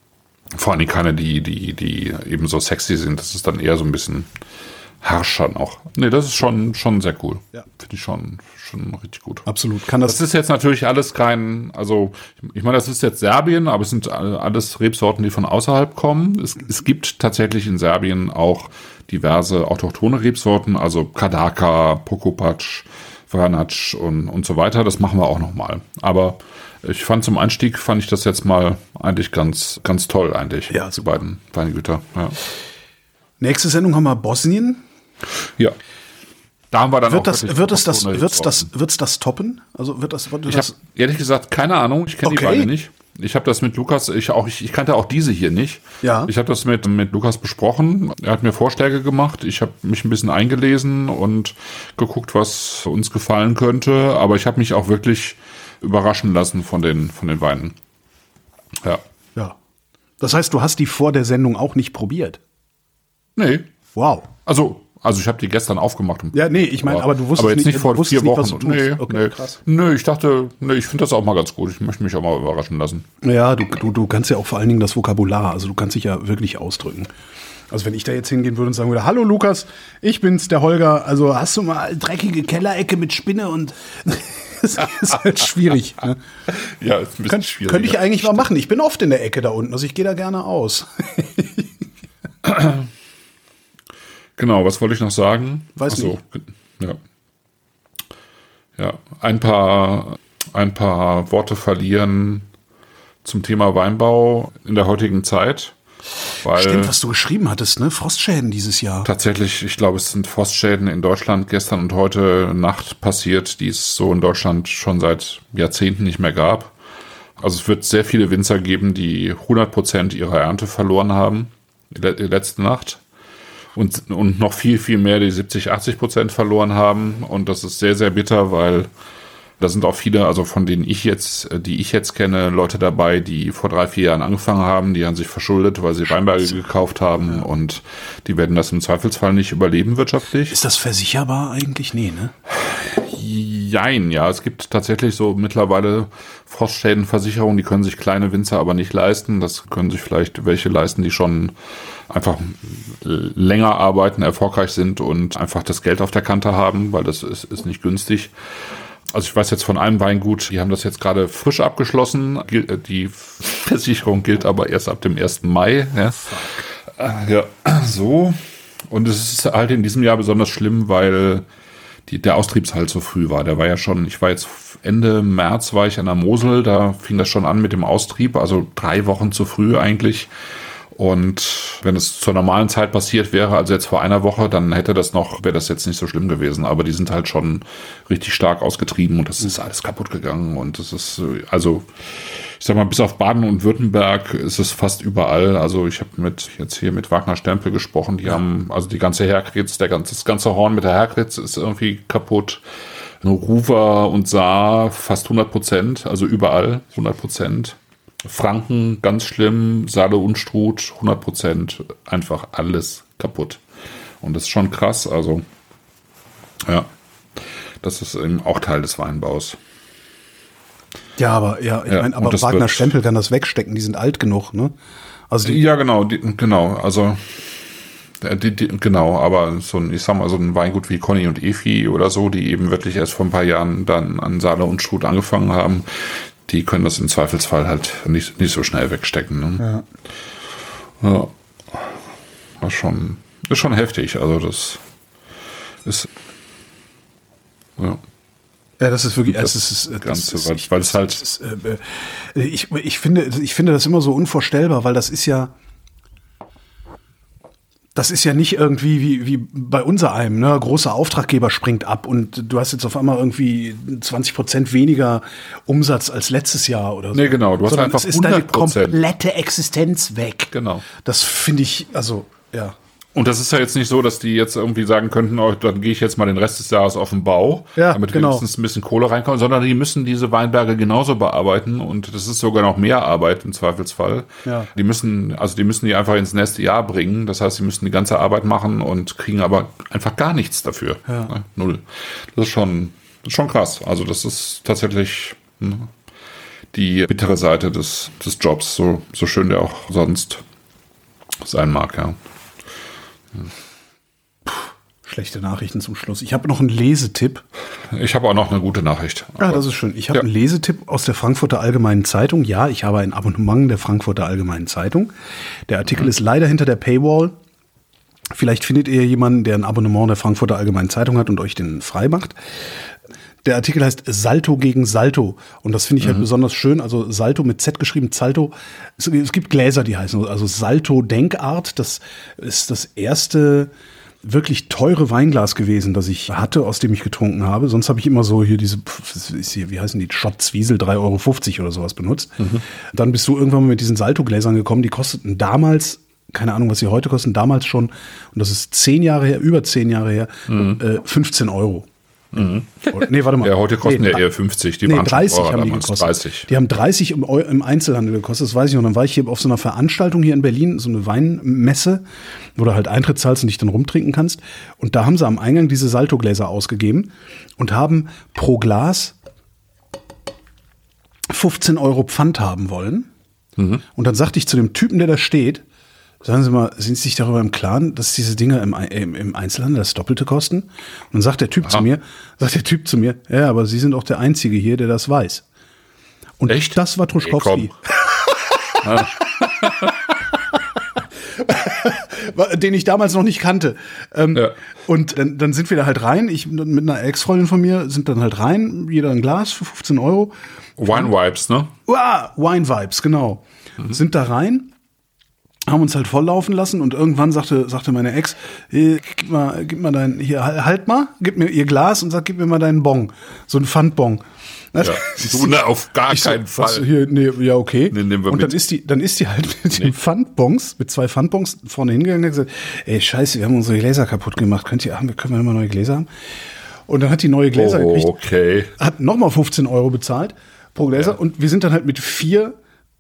D: Vor allem keine, die eben so sexy sind. Das ist dann eher so ein bisschen harscher noch. Nee, das ist schon sehr cool. Ja. Finde ich schon richtig gut.
C: Absolut.
D: Das ist jetzt natürlich alles kein, also ich meine, das ist jetzt Serbien, aber es sind alles Rebsorten, die von außerhalb kommen. Es gibt tatsächlich in Serbien auch diverse autochthone Rebsorten, also Kadaka, Pokopac, Vranac und so weiter. Das machen wir auch nochmal. Aber ich fand zum Einstieg, fand ich das jetzt mal eigentlich ganz, ganz toll eigentlich.
C: Ja.
D: Die beiden Weingüter. Ja.
C: Nächste Sendung haben wir Bosnien.
D: Ja. Da haben wir dann
C: wird's das toppen? Also wird das
D: ich habe ehrlich gesagt keine Ahnung, ich kenne die beide nicht. Ich habe das mit Lukas, ich kannte auch diese hier nicht.
C: Ja.
D: Ich habe das mit Lukas besprochen. Er hat mir Vorschläge gemacht. Ich habe mich ein bisschen eingelesen und geguckt, was uns gefallen könnte. Aber ich habe mich auch wirklich überraschen lassen von den Weinen. Ja.
C: Ja. Das heißt, du hast die vor der Sendung auch nicht probiert?
D: Nee.
C: Wow.
D: Also ich habe die gestern aufgemacht.
C: Ja, nee, ich meine, aber du wusstest
D: aber jetzt nicht vor 4 Wochen.
C: Was du tust.
D: Nee, krass. Nee, ich dachte, ich finde das auch mal ganz gut. Ich möchte mich auch mal überraschen lassen.
C: Ja, du kannst ja auch vor allen Dingen das Vokabular, also du kannst dich ja wirklich ausdrücken. Also wenn ich da jetzt hingehen würde und sagen würde, hallo Lukas, ich bin's, der Holger, also hast du mal dreckige Kellerecke mit Spinne und das ist halt schwierig. Ne?
D: Ja, ist ein bisschen schwierig.
C: Könnte ich eigentlich mal machen. Ich bin oft in der Ecke da unten, also ich gehe da gerne aus.
D: Genau, was wollte ich noch sagen?
C: Weiß nicht.
D: Ja. Ja, ein paar Worte verlieren zum Thema Weinbau in der heutigen Zeit. Weil
C: stimmt, was du geschrieben hattest, ne? Frostschäden dieses Jahr.
D: Tatsächlich, ich glaube, es sind Frostschäden in Deutschland gestern und heute Nacht passiert, die es so in Deutschland schon seit Jahrzehnten nicht mehr gab. Also es wird sehr viele Winzer geben, die 100% ihrer Ernte verloren haben, die letzte Nacht. Und noch viel, viel mehr, die 70-80% verloren haben. Und das ist sehr, sehr bitter, weil da sind auch viele, also von denen die ich jetzt kenne, Leute dabei, die vor 3-4 Jahren angefangen haben, die haben sich verschuldet, weil sie Weinberge gekauft haben. Ja. Und die werden das im Zweifelsfall nicht überleben wirtschaftlich.
C: Ist das versicherbar eigentlich? Nee, ne?
D: Jein, ja. Es gibt tatsächlich so mittlerweile Frostschädenversicherungen, die können sich kleine Winzer aber nicht leisten. Das können sich vielleicht welche leisten, die schon einfach länger arbeiten, erfolgreich sind und einfach das Geld auf der Kante haben, weil das ist nicht günstig. Also ich weiß jetzt von einem Weingut, die haben das jetzt gerade frisch abgeschlossen. Die Versicherung gilt aber erst ab dem 1. Mai. Ja, ja, so. Und es ist halt in diesem Jahr besonders schlimm, weil der Austriebshalt so früh war. Der war ja schon, ich war jetzt Ende März war ich an der Mosel, da fing das schon an mit dem Austrieb, also 3 Wochen zu früh eigentlich. Und wenn es zur normalen Zeit passiert wäre, also jetzt vor einer Woche, dann wäre das jetzt nicht so schlimm gewesen. Aber die sind halt schon richtig stark ausgetrieben und das ist alles kaputt gegangen. Und das ist, also, ich sag mal, bis auf Baden und Württemberg ist es fast überall. Also ich habe jetzt hier mit Wagner Stempel gesprochen, die haben, also die ganze Herkritz, das ganze Horn mit der Herkritz ist irgendwie kaputt. Ruwer und Saar fast 100%, also überall 100%. Franken, ganz schlimm, Saale und Struth, 100%, einfach alles kaputt. Und das ist schon krass, also, ja, das ist eben auch Teil des Weinbaus.
C: Ja, aber, ich meine, aber Wagner Stempel kann das wegstecken, die sind alt genug, ne? Also
D: ja, genau, also, genau, aber ich sag mal, so ein Weingut wie Conny und Efi oder so, die eben wirklich erst vor ein paar Jahren dann an Saale und Struth angefangen haben, die können das im Zweifelsfall halt nicht so schnell wegstecken. Ne? Ja. Das ist schon heftig. Also das ist ja.
C: Ja, das ist wirklich,
D: weil es halt.
C: Ich finde das immer so unvorstellbar, weil das ist ja nicht irgendwie wie bei unsereinem, ne? Großer Auftraggeber springt ab und du hast jetzt auf einmal irgendwie 20% weniger Umsatz als letztes Jahr oder so.
D: Nee, genau, du hast einfach 100%.
C: Es ist deine komplette Existenz weg.
D: Genau.
C: Das finde ich, also, ja.
D: Und das ist ja jetzt nicht so, dass die jetzt irgendwie sagen könnten, oh, dann gehe ich jetzt mal den Rest des Jahres auf den Bau, damit wenigstens ein bisschen Kohle reinkommt, sondern die müssen diese Weinberge genauso bearbeiten und das ist sogar noch mehr Arbeit im Zweifelsfall. Ja. Die müssen die einfach ins nächste Jahr bringen, das heißt, sie müssen die ganze Arbeit machen und kriegen aber einfach gar nichts dafür. Ja. Ne? 0. Das ist schon krass. Also das ist tatsächlich die bittere Seite des Jobs, so schön der auch sonst sein mag, ja.
C: Schlechte Nachrichten zum Schluss. Ich habe noch einen Lesetipp.
D: Ich habe auch noch eine gute Nachricht.
C: Ja, das ist schön. Ich habe einen Lesetipp aus der Frankfurter Allgemeinen Zeitung. Ja, ich habe ein Abonnement der Frankfurter Allgemeinen Zeitung. Der Artikel ist leider hinter der Paywall. Vielleicht findet ihr jemanden, der ein Abonnement der Frankfurter Allgemeinen Zeitung hat und euch den frei macht. Der Artikel heißt Salto gegen Salto. Und das finde ich halt besonders schön. Also Salto mit Z geschrieben, Salto. Es gibt Gläser, die heißen. Also Salto Denkart. Das ist das erste wirklich teure Weinglas gewesen, das ich hatte, aus dem ich getrunken habe. Sonst habe ich immer so hier diese, wie heißen die, Schott-Zwiesel, 3,50 € oder sowas benutzt. Dann bist du irgendwann mal mit diesen Salto-Gläsern gekommen. Die kosteten damals, keine Ahnung, was sie heute kosten, damals schon, und das ist 10 Jahre her, über 10 Jahre her, 15 €. Nee, warte mal.
D: Ja, heute kosten ja eher 50. Die waren
C: 30 haben die gekostet.
D: 30.
C: Die haben 30 im Einzelhandel gekostet, das weiß ich noch. Dann war ich hier auf so einer Veranstaltung hier in Berlin, so eine Weinmesse, wo du halt Eintritt zahlst und dich dann rumtrinken kannst. Und da haben sie am Eingang diese Salto-Gläser ausgegeben und haben pro Glas 15 € Pfand haben wollen. Und dann sagte ich zu dem Typen, der da steht, sagen Sie mal, sind Sie sich darüber im Klaren, dass diese Dinger im Einzelhandel das Doppelte kosten? Und dann sagt der Typ zu mir, ja, aber Sie sind auch der Einzige hier, der das weiß. Und
D: echt?
C: Das war Truschkowski. Den ich damals noch nicht kannte. Und dann sind wir da halt rein. Ich mit einer Ex-Freundin von mir sind dann halt rein, jeder ein Glas für 15 €.
D: Wine Vibes, ne?
C: Wine Vibes, genau. Sind da rein, haben uns halt volllaufen lassen und irgendwann sagte meine Ex, gib mal dein, hier, halt mal, gib mir ihr Glas und sag, gib mir mal deinen Bon. So ein Pfandbon.
D: Ja. Du, auf gar keinen Fall.
C: Hier, nee, ja, okay.
D: Nee, nehmen wir
C: und
D: mit.
C: Dann ist die halt mit den Pfandbons, mit 2 Pfandbons vorne hingegangen und hat gesagt, ey, scheiße, wir haben unsere Gläser kaputt gemacht. Können wir mal neue Gläser haben? Und dann hat die neue Gläser gekriegt.
D: Okay.
C: Hat nochmal 15 € bezahlt pro Gläser und wir sind dann halt mit 4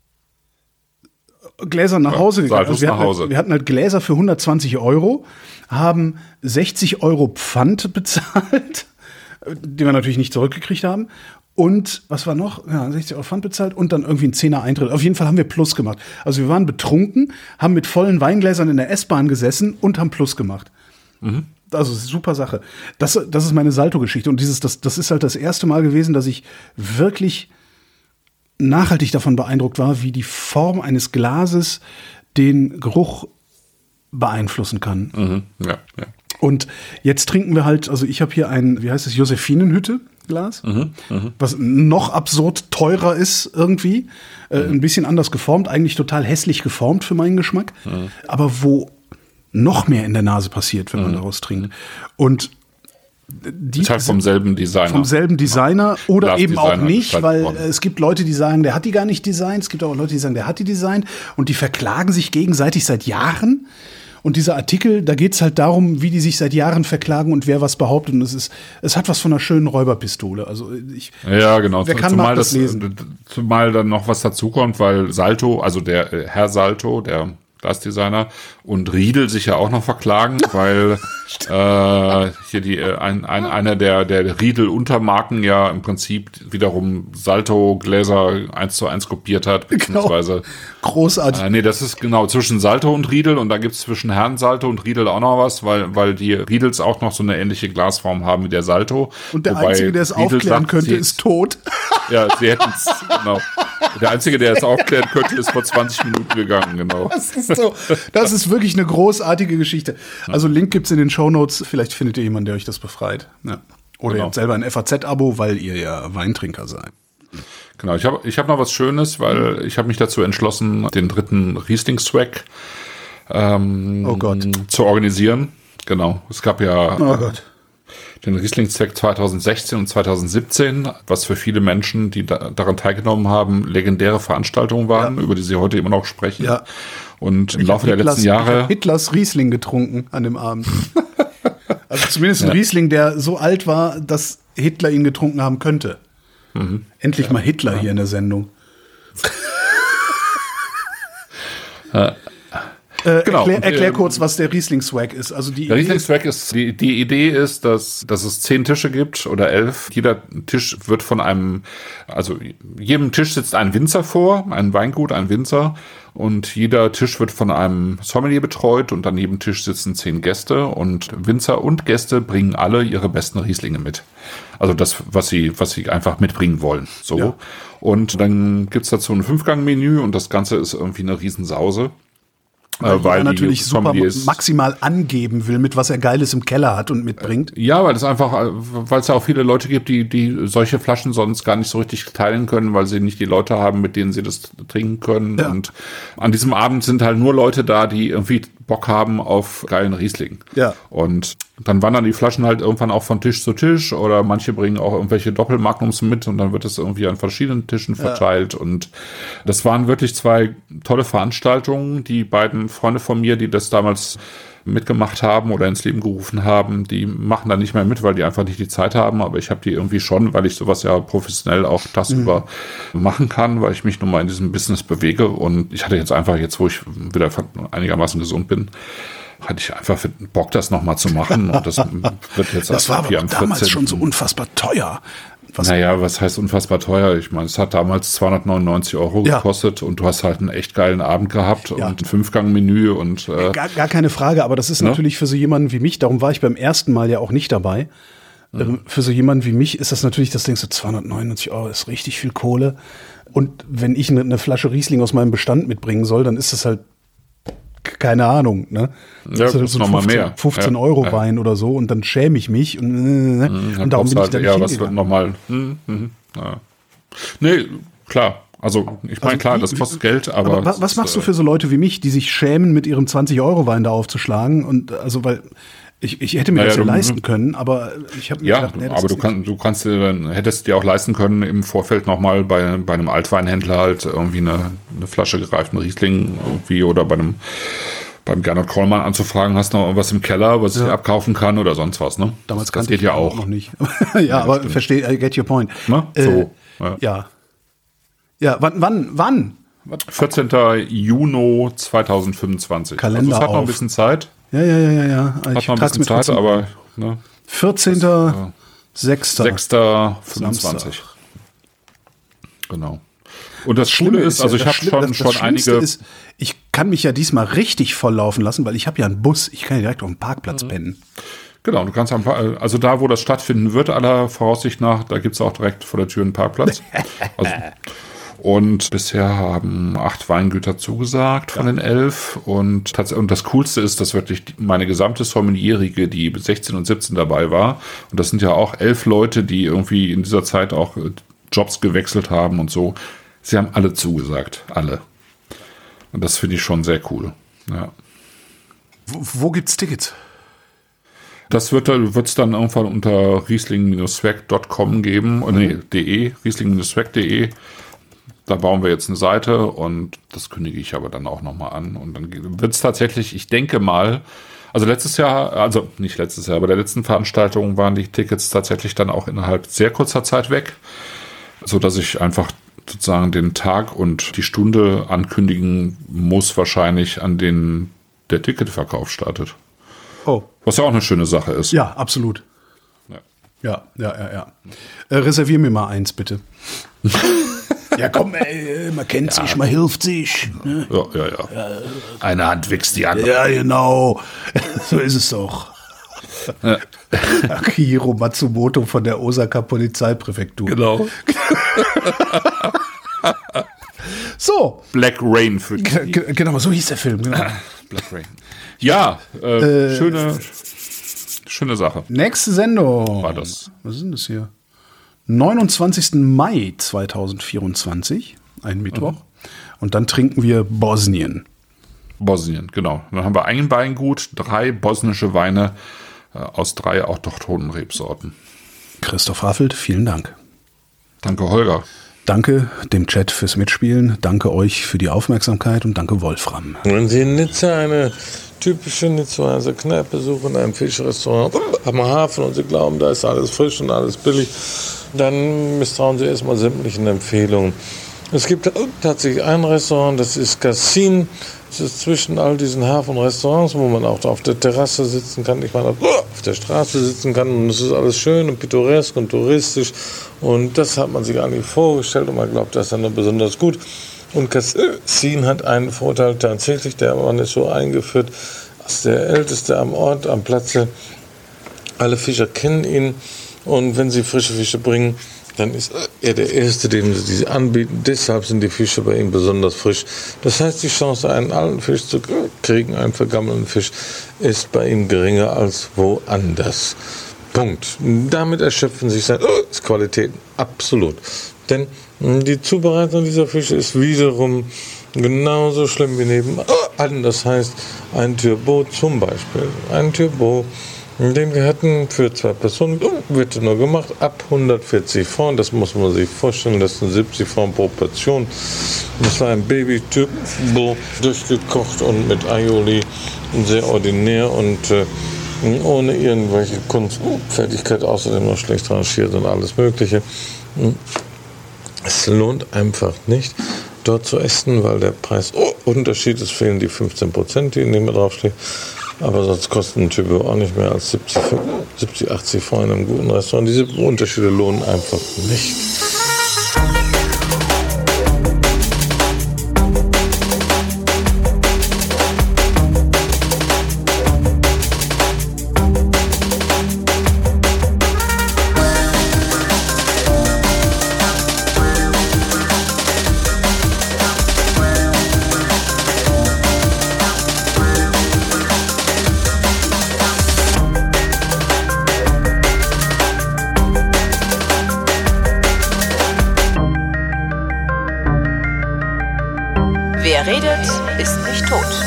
C: Gläsern nach Hause gegangen. Also wir hatten halt Gläser für 120 €, haben 60 € Pfand bezahlt, die wir natürlich nicht zurückgekriegt haben. Und was war noch? Ja, 60 € Pfand bezahlt und dann irgendwie ein 10er Eintritt. Auf jeden Fall haben wir Plus gemacht. Also wir waren betrunken, haben mit vollen Weingläsern in der S-Bahn gesessen und haben Plus gemacht. Also super Sache. Das ist meine Salto-Geschichte. Und das ist halt das erste Mal gewesen, dass ich wirklich nachhaltig davon beeindruckt war, wie die Form eines Glases den Geruch beeinflussen kann.
D: Ja.
C: Und jetzt trinken wir halt, also ich habe hier ein, wie heißt es, Josephinenhütte-Glas, was noch absurd teurer ist irgendwie, ein bisschen anders geformt, eigentlich total hässlich geformt für meinen Geschmack, aber wo noch mehr in der Nase passiert, wenn man daraus trinkt. Und
D: die ist halt vom selben Designer.
C: Vom selben Designer oder eben auch nicht, weil es gibt Leute, die sagen, der hat die gar nicht designt. Es gibt auch Leute, die sagen, der hat die designt. Und die verklagen sich gegenseitig seit Jahren. Und dieser Artikel, da geht es halt darum, wie die sich seit Jahren verklagen und wer was behauptet. Und es hat was von einer schönen Räuberpistole. Also
D: ja, genau.
C: Wer kann mal das lesen?
D: Zumal dann noch was dazukommt, weil Salto, also der Herr Salto, der Glasdesigner und Riedel sich ja auch noch verklagen, weil hier einer der Riedel-Untermarken ja im Prinzip wiederum Salto-Gläser 1:1 kopiert hat, beziehungsweise
C: großartig.
D: Nee, das ist genau zwischen Salto und Riedel und da gibt's zwischen Herrn Salto und Riedel auch noch was, weil die Riedels auch noch so eine ähnliche Glasform haben wie der Salto.
C: Und der Einzige, der es aufklären könnte, ist tot.
D: Ja, sie hätten es, genau. Der Einzige, der es aufklären könnte, ist vor 20 Minuten gegangen, genau.
C: Das ist wirklich eine großartige Geschichte. Also Link gibt's in den Shownotes. Vielleicht findet ihr jemanden, der euch das befreit. Ja. Oder ihr habt selber ein FAZ-Abo, weil ihr ja Weintrinker seid.
D: Genau, ich hab noch was Schönes, weil ich habe mich dazu entschlossen, den 3. Riesling-Swag zu organisieren. Genau, es gab ja den Riesling-Swag 2016 und 2017, was für viele Menschen, die daran teilgenommen haben, legendäre Veranstaltungen waren, über die sie heute immer noch sprechen. Ja. Und im Laufe der letzten Jahre...
C: Ich habe Hitlers Riesling getrunken an dem Abend. Also zumindest ein Riesling, der so alt war, dass Hitler ihn getrunken haben könnte. Endlich mal Hitler hier in der Sendung.
D: Genau.
C: Erklär kurz, was der Riesling-Swag ist. Also
D: der Riesling-Swag ist, die Idee ist, dass es 10 Tische gibt oder 11. Jeder Tisch wird jedem Tisch sitzt ein Winzer vor, ein Weingut, ein Winzer. Und jeder Tisch wird von einem Sommelier betreut und an jedem Tisch sitzen 10 Gäste und Winzer und Gäste bringen alle ihre besten Rieslinge mit. Also das, was sie einfach mitbringen wollen. So. Ja. Und dann gibt's dazu ein 5-Gang-Menü und das Ganze ist irgendwie eine Riesensause.
C: Weil er natürlich super maximal angeben will, mit was er Geiles im Keller hat und mitbringt.
D: Ja, weil es ja auch viele Leute gibt, die solche Flaschen sonst gar nicht so richtig teilen können, weil sie nicht die Leute haben, mit denen sie das trinken können. Ja. Und an diesem Abend sind halt nur Leute da, die irgendwie Bock haben auf geilen Riesling. Ja. Und dann wandern die Flaschen halt irgendwann auch von Tisch zu Tisch oder manche bringen auch irgendwelche Doppelmagnums mit und dann wird es irgendwie an verschiedenen Tischen verteilt. Und das waren wirklich 2 tolle Veranstaltungen. Die beiden Freunde von mir, die das damals mitgemacht haben oder ins Leben gerufen haben, die machen da nicht mehr mit, weil die einfach nicht die Zeit haben, aber ich habe die irgendwie schon, weil ich sowas ja professionell auch tagsüber machen kann, weil ich mich nun mal in diesem Business bewege und ich hatte jetzt, wo ich wieder einigermaßen gesund bin, hatte ich einfach Bock, das nochmal zu machen und das wird jetzt
C: das war aber damals schon so unfassbar teuer.
D: Was heißt unfassbar teuer? Ich meine, es hat damals 299 € gekostet und du hast halt einen echt geilen Abend gehabt und ein 5-Gang-Menü und
C: gar keine Frage, aber das ist natürlich für so jemanden wie mich, darum war ich beim ersten Mal ja auch nicht dabei. Für so jemanden wie mich ist das natürlich, das denkst du, 299 € ist richtig viel Kohle. Und wenn ich eine Flasche Riesling aus meinem Bestand mitbringen soll, dann ist das halt keine Ahnung, ne?
D: Ja, das ist nochmal mehr.
C: 15 € Wein oder so und dann schäme ich mich und darum bin ich da nicht
D: was wird nochmal Nee, klar. Also, ich meine, klar, das kostet Geld, aber
C: was machst du für so Leute wie mich, die sich schämen, mit ihrem 20-€ Wein da aufzuschlagen? Und also, weil ich hätte mir das ja leisten können, aber ich habe mir gedacht, nee,
D: aber hättest dir auch leisten können, im Vorfeld nochmal bei einem Altweinhändler halt irgendwie eine Flasche gereiften Riesling irgendwie oder beim Gernot Kollmann anzufragen, hast du noch irgendwas im Keller, was ich dir abkaufen kann oder sonst was, ne?
C: Damals das geht ja auch noch nicht. Ja, aber verstehe, I get your point.
D: Ne? So.
C: Ja, wann?
D: 14. Juni 2025.
C: Kalender
D: also es hat noch ein bisschen Zeit.
C: Ja.
D: Hat noch ein bisschen Zeit, aber
C: 14.06.
D: 6.25. Genau. Und das Schlimme ist, also ich habe schon einige.
C: Ich kann mich ja diesmal richtig volllaufen lassen, weil ich habe ja einen Bus. Ich kann ja direkt auf dem Parkplatz pennen.
D: Genau, du kannst also da, wo das stattfinden wird, aller Voraussicht nach, da gibt es auch direkt vor der Tür einen Parkplatz. Und bisher haben 8 Weingüter zugesagt von den 11. Und das Coolste ist, dass wirklich meine gesamte Sommelierige, die 16 und 17 dabei war. Und das sind ja auch 11 Leute, die irgendwie in dieser Zeit auch Jobs gewechselt haben und so. Sie haben alle zugesagt. Alle. Und das finde ich schon sehr cool. Ja.
C: Wo gibt's Tickets?
D: Das wird's dann irgendwann unter riesling-swag.com geben. Riesling-swag.de. Da bauen wir jetzt eine Seite und das kündige ich aber dann auch nochmal an. Und dann wird es tatsächlich, ich denke mal, also nicht letztes Jahr, aber der letzten Veranstaltung waren die Tickets tatsächlich dann auch innerhalb sehr kurzer Zeit weg, sodass ich einfach sozusagen den Tag und die Stunde ankündigen muss, wahrscheinlich an denen der Ticketverkauf startet.
C: Oh.
D: Was ja auch eine schöne Sache ist.
C: Ja, absolut. Ja. Reservier mir mal eins, bitte. Ja, komm, ey, man kennt sich, man hilft sich. Ne?
D: Ja. Eine Hand wächst die andere.
C: Ja, genau. So ist es doch. Ja. Akihiro Matsumoto von der Osaka Polizeipräfektur.
D: Genau.
C: So.
D: Black Rain für die.
C: Genau, so hieß der Film. Genau.
D: Black Rain. Ja, schöne Sache.
C: Nächste Sendung.
D: War das?
C: Was ist denn das hier? 29. Mai 2024, ein Mittwoch. Und dann trinken wir Bosnien.
D: Bosnien, genau. Dann haben wir ein Weingut, 3 bosnische Weine aus 3 autochthonen Rebsorten.
C: Christoph Raffelt, vielen Dank.
D: Danke, Holger.
C: Danke dem Chat fürs Mitspielen. Danke euch für die Aufmerksamkeit und danke Wolfram.
E: Wenn Sie in Nizza eine typische Nizzaer Kneipe suchen, ein Fischrestaurant am Hafen und Sie glauben, da ist alles frisch und alles billig, dann misstrauen Sie erstmal sämtlichen Empfehlungen. Es gibt tatsächlich ein Restaurant, das ist Cassin Es ist zwischen all diesen Hafenrestaurants, wo man auch auf der Terrasse sitzen kann, ich meine, auf der Straße sitzen kann und es ist alles schön und pittoresk und touristisch und das hat man sich eigentlich vorgestellt und man glaubt, das ist dann besonders gut. Und Kassin hat einen Vorteil tatsächlich, der Mann ist so eingeführt, als der Älteste am Ort, am Platze. Alle Fischer kennen ihn und wenn sie frische Fische bringen, dann ist er der Erste, dem sie diese anbieten. Deshalb sind die Fische bei ihm besonders frisch. Das heißt, die Chance, einen alten Fisch zu kriegen, einen vergammelten Fisch, ist bei ihm geringer als woanders. Punkt. Damit erschöpfen sich seine Qualitäten. Absolut. Denn die Zubereitung dieser Fische ist wiederum genauso schlimm wie nebenan. Das heißt, ein Turbo zum Beispiel. Ein Turbo, den wir hatten für 2 Personen, wird nur gemacht ab 140 Francs. Das muss man sich vorstellen, das sind 70 Francs pro Portion. Das war ein Baby-Turbo, durchgekocht und mit Aioli, sehr ordinär und ohne irgendwelche Kunstfertigkeit, außerdem noch schlecht rangiert und alles Mögliche. Es lohnt einfach nicht, dort zu essen, weil der Preisunterschied ist, fehlen die 15%, die in dem draufstehen. Aber sonst kostet ein Turbo auch nicht mehr als 70, 80 Francs in einem guten Restaurant. Diese Unterschiede lohnen einfach nicht.
B: Wer redet, ist nicht tot.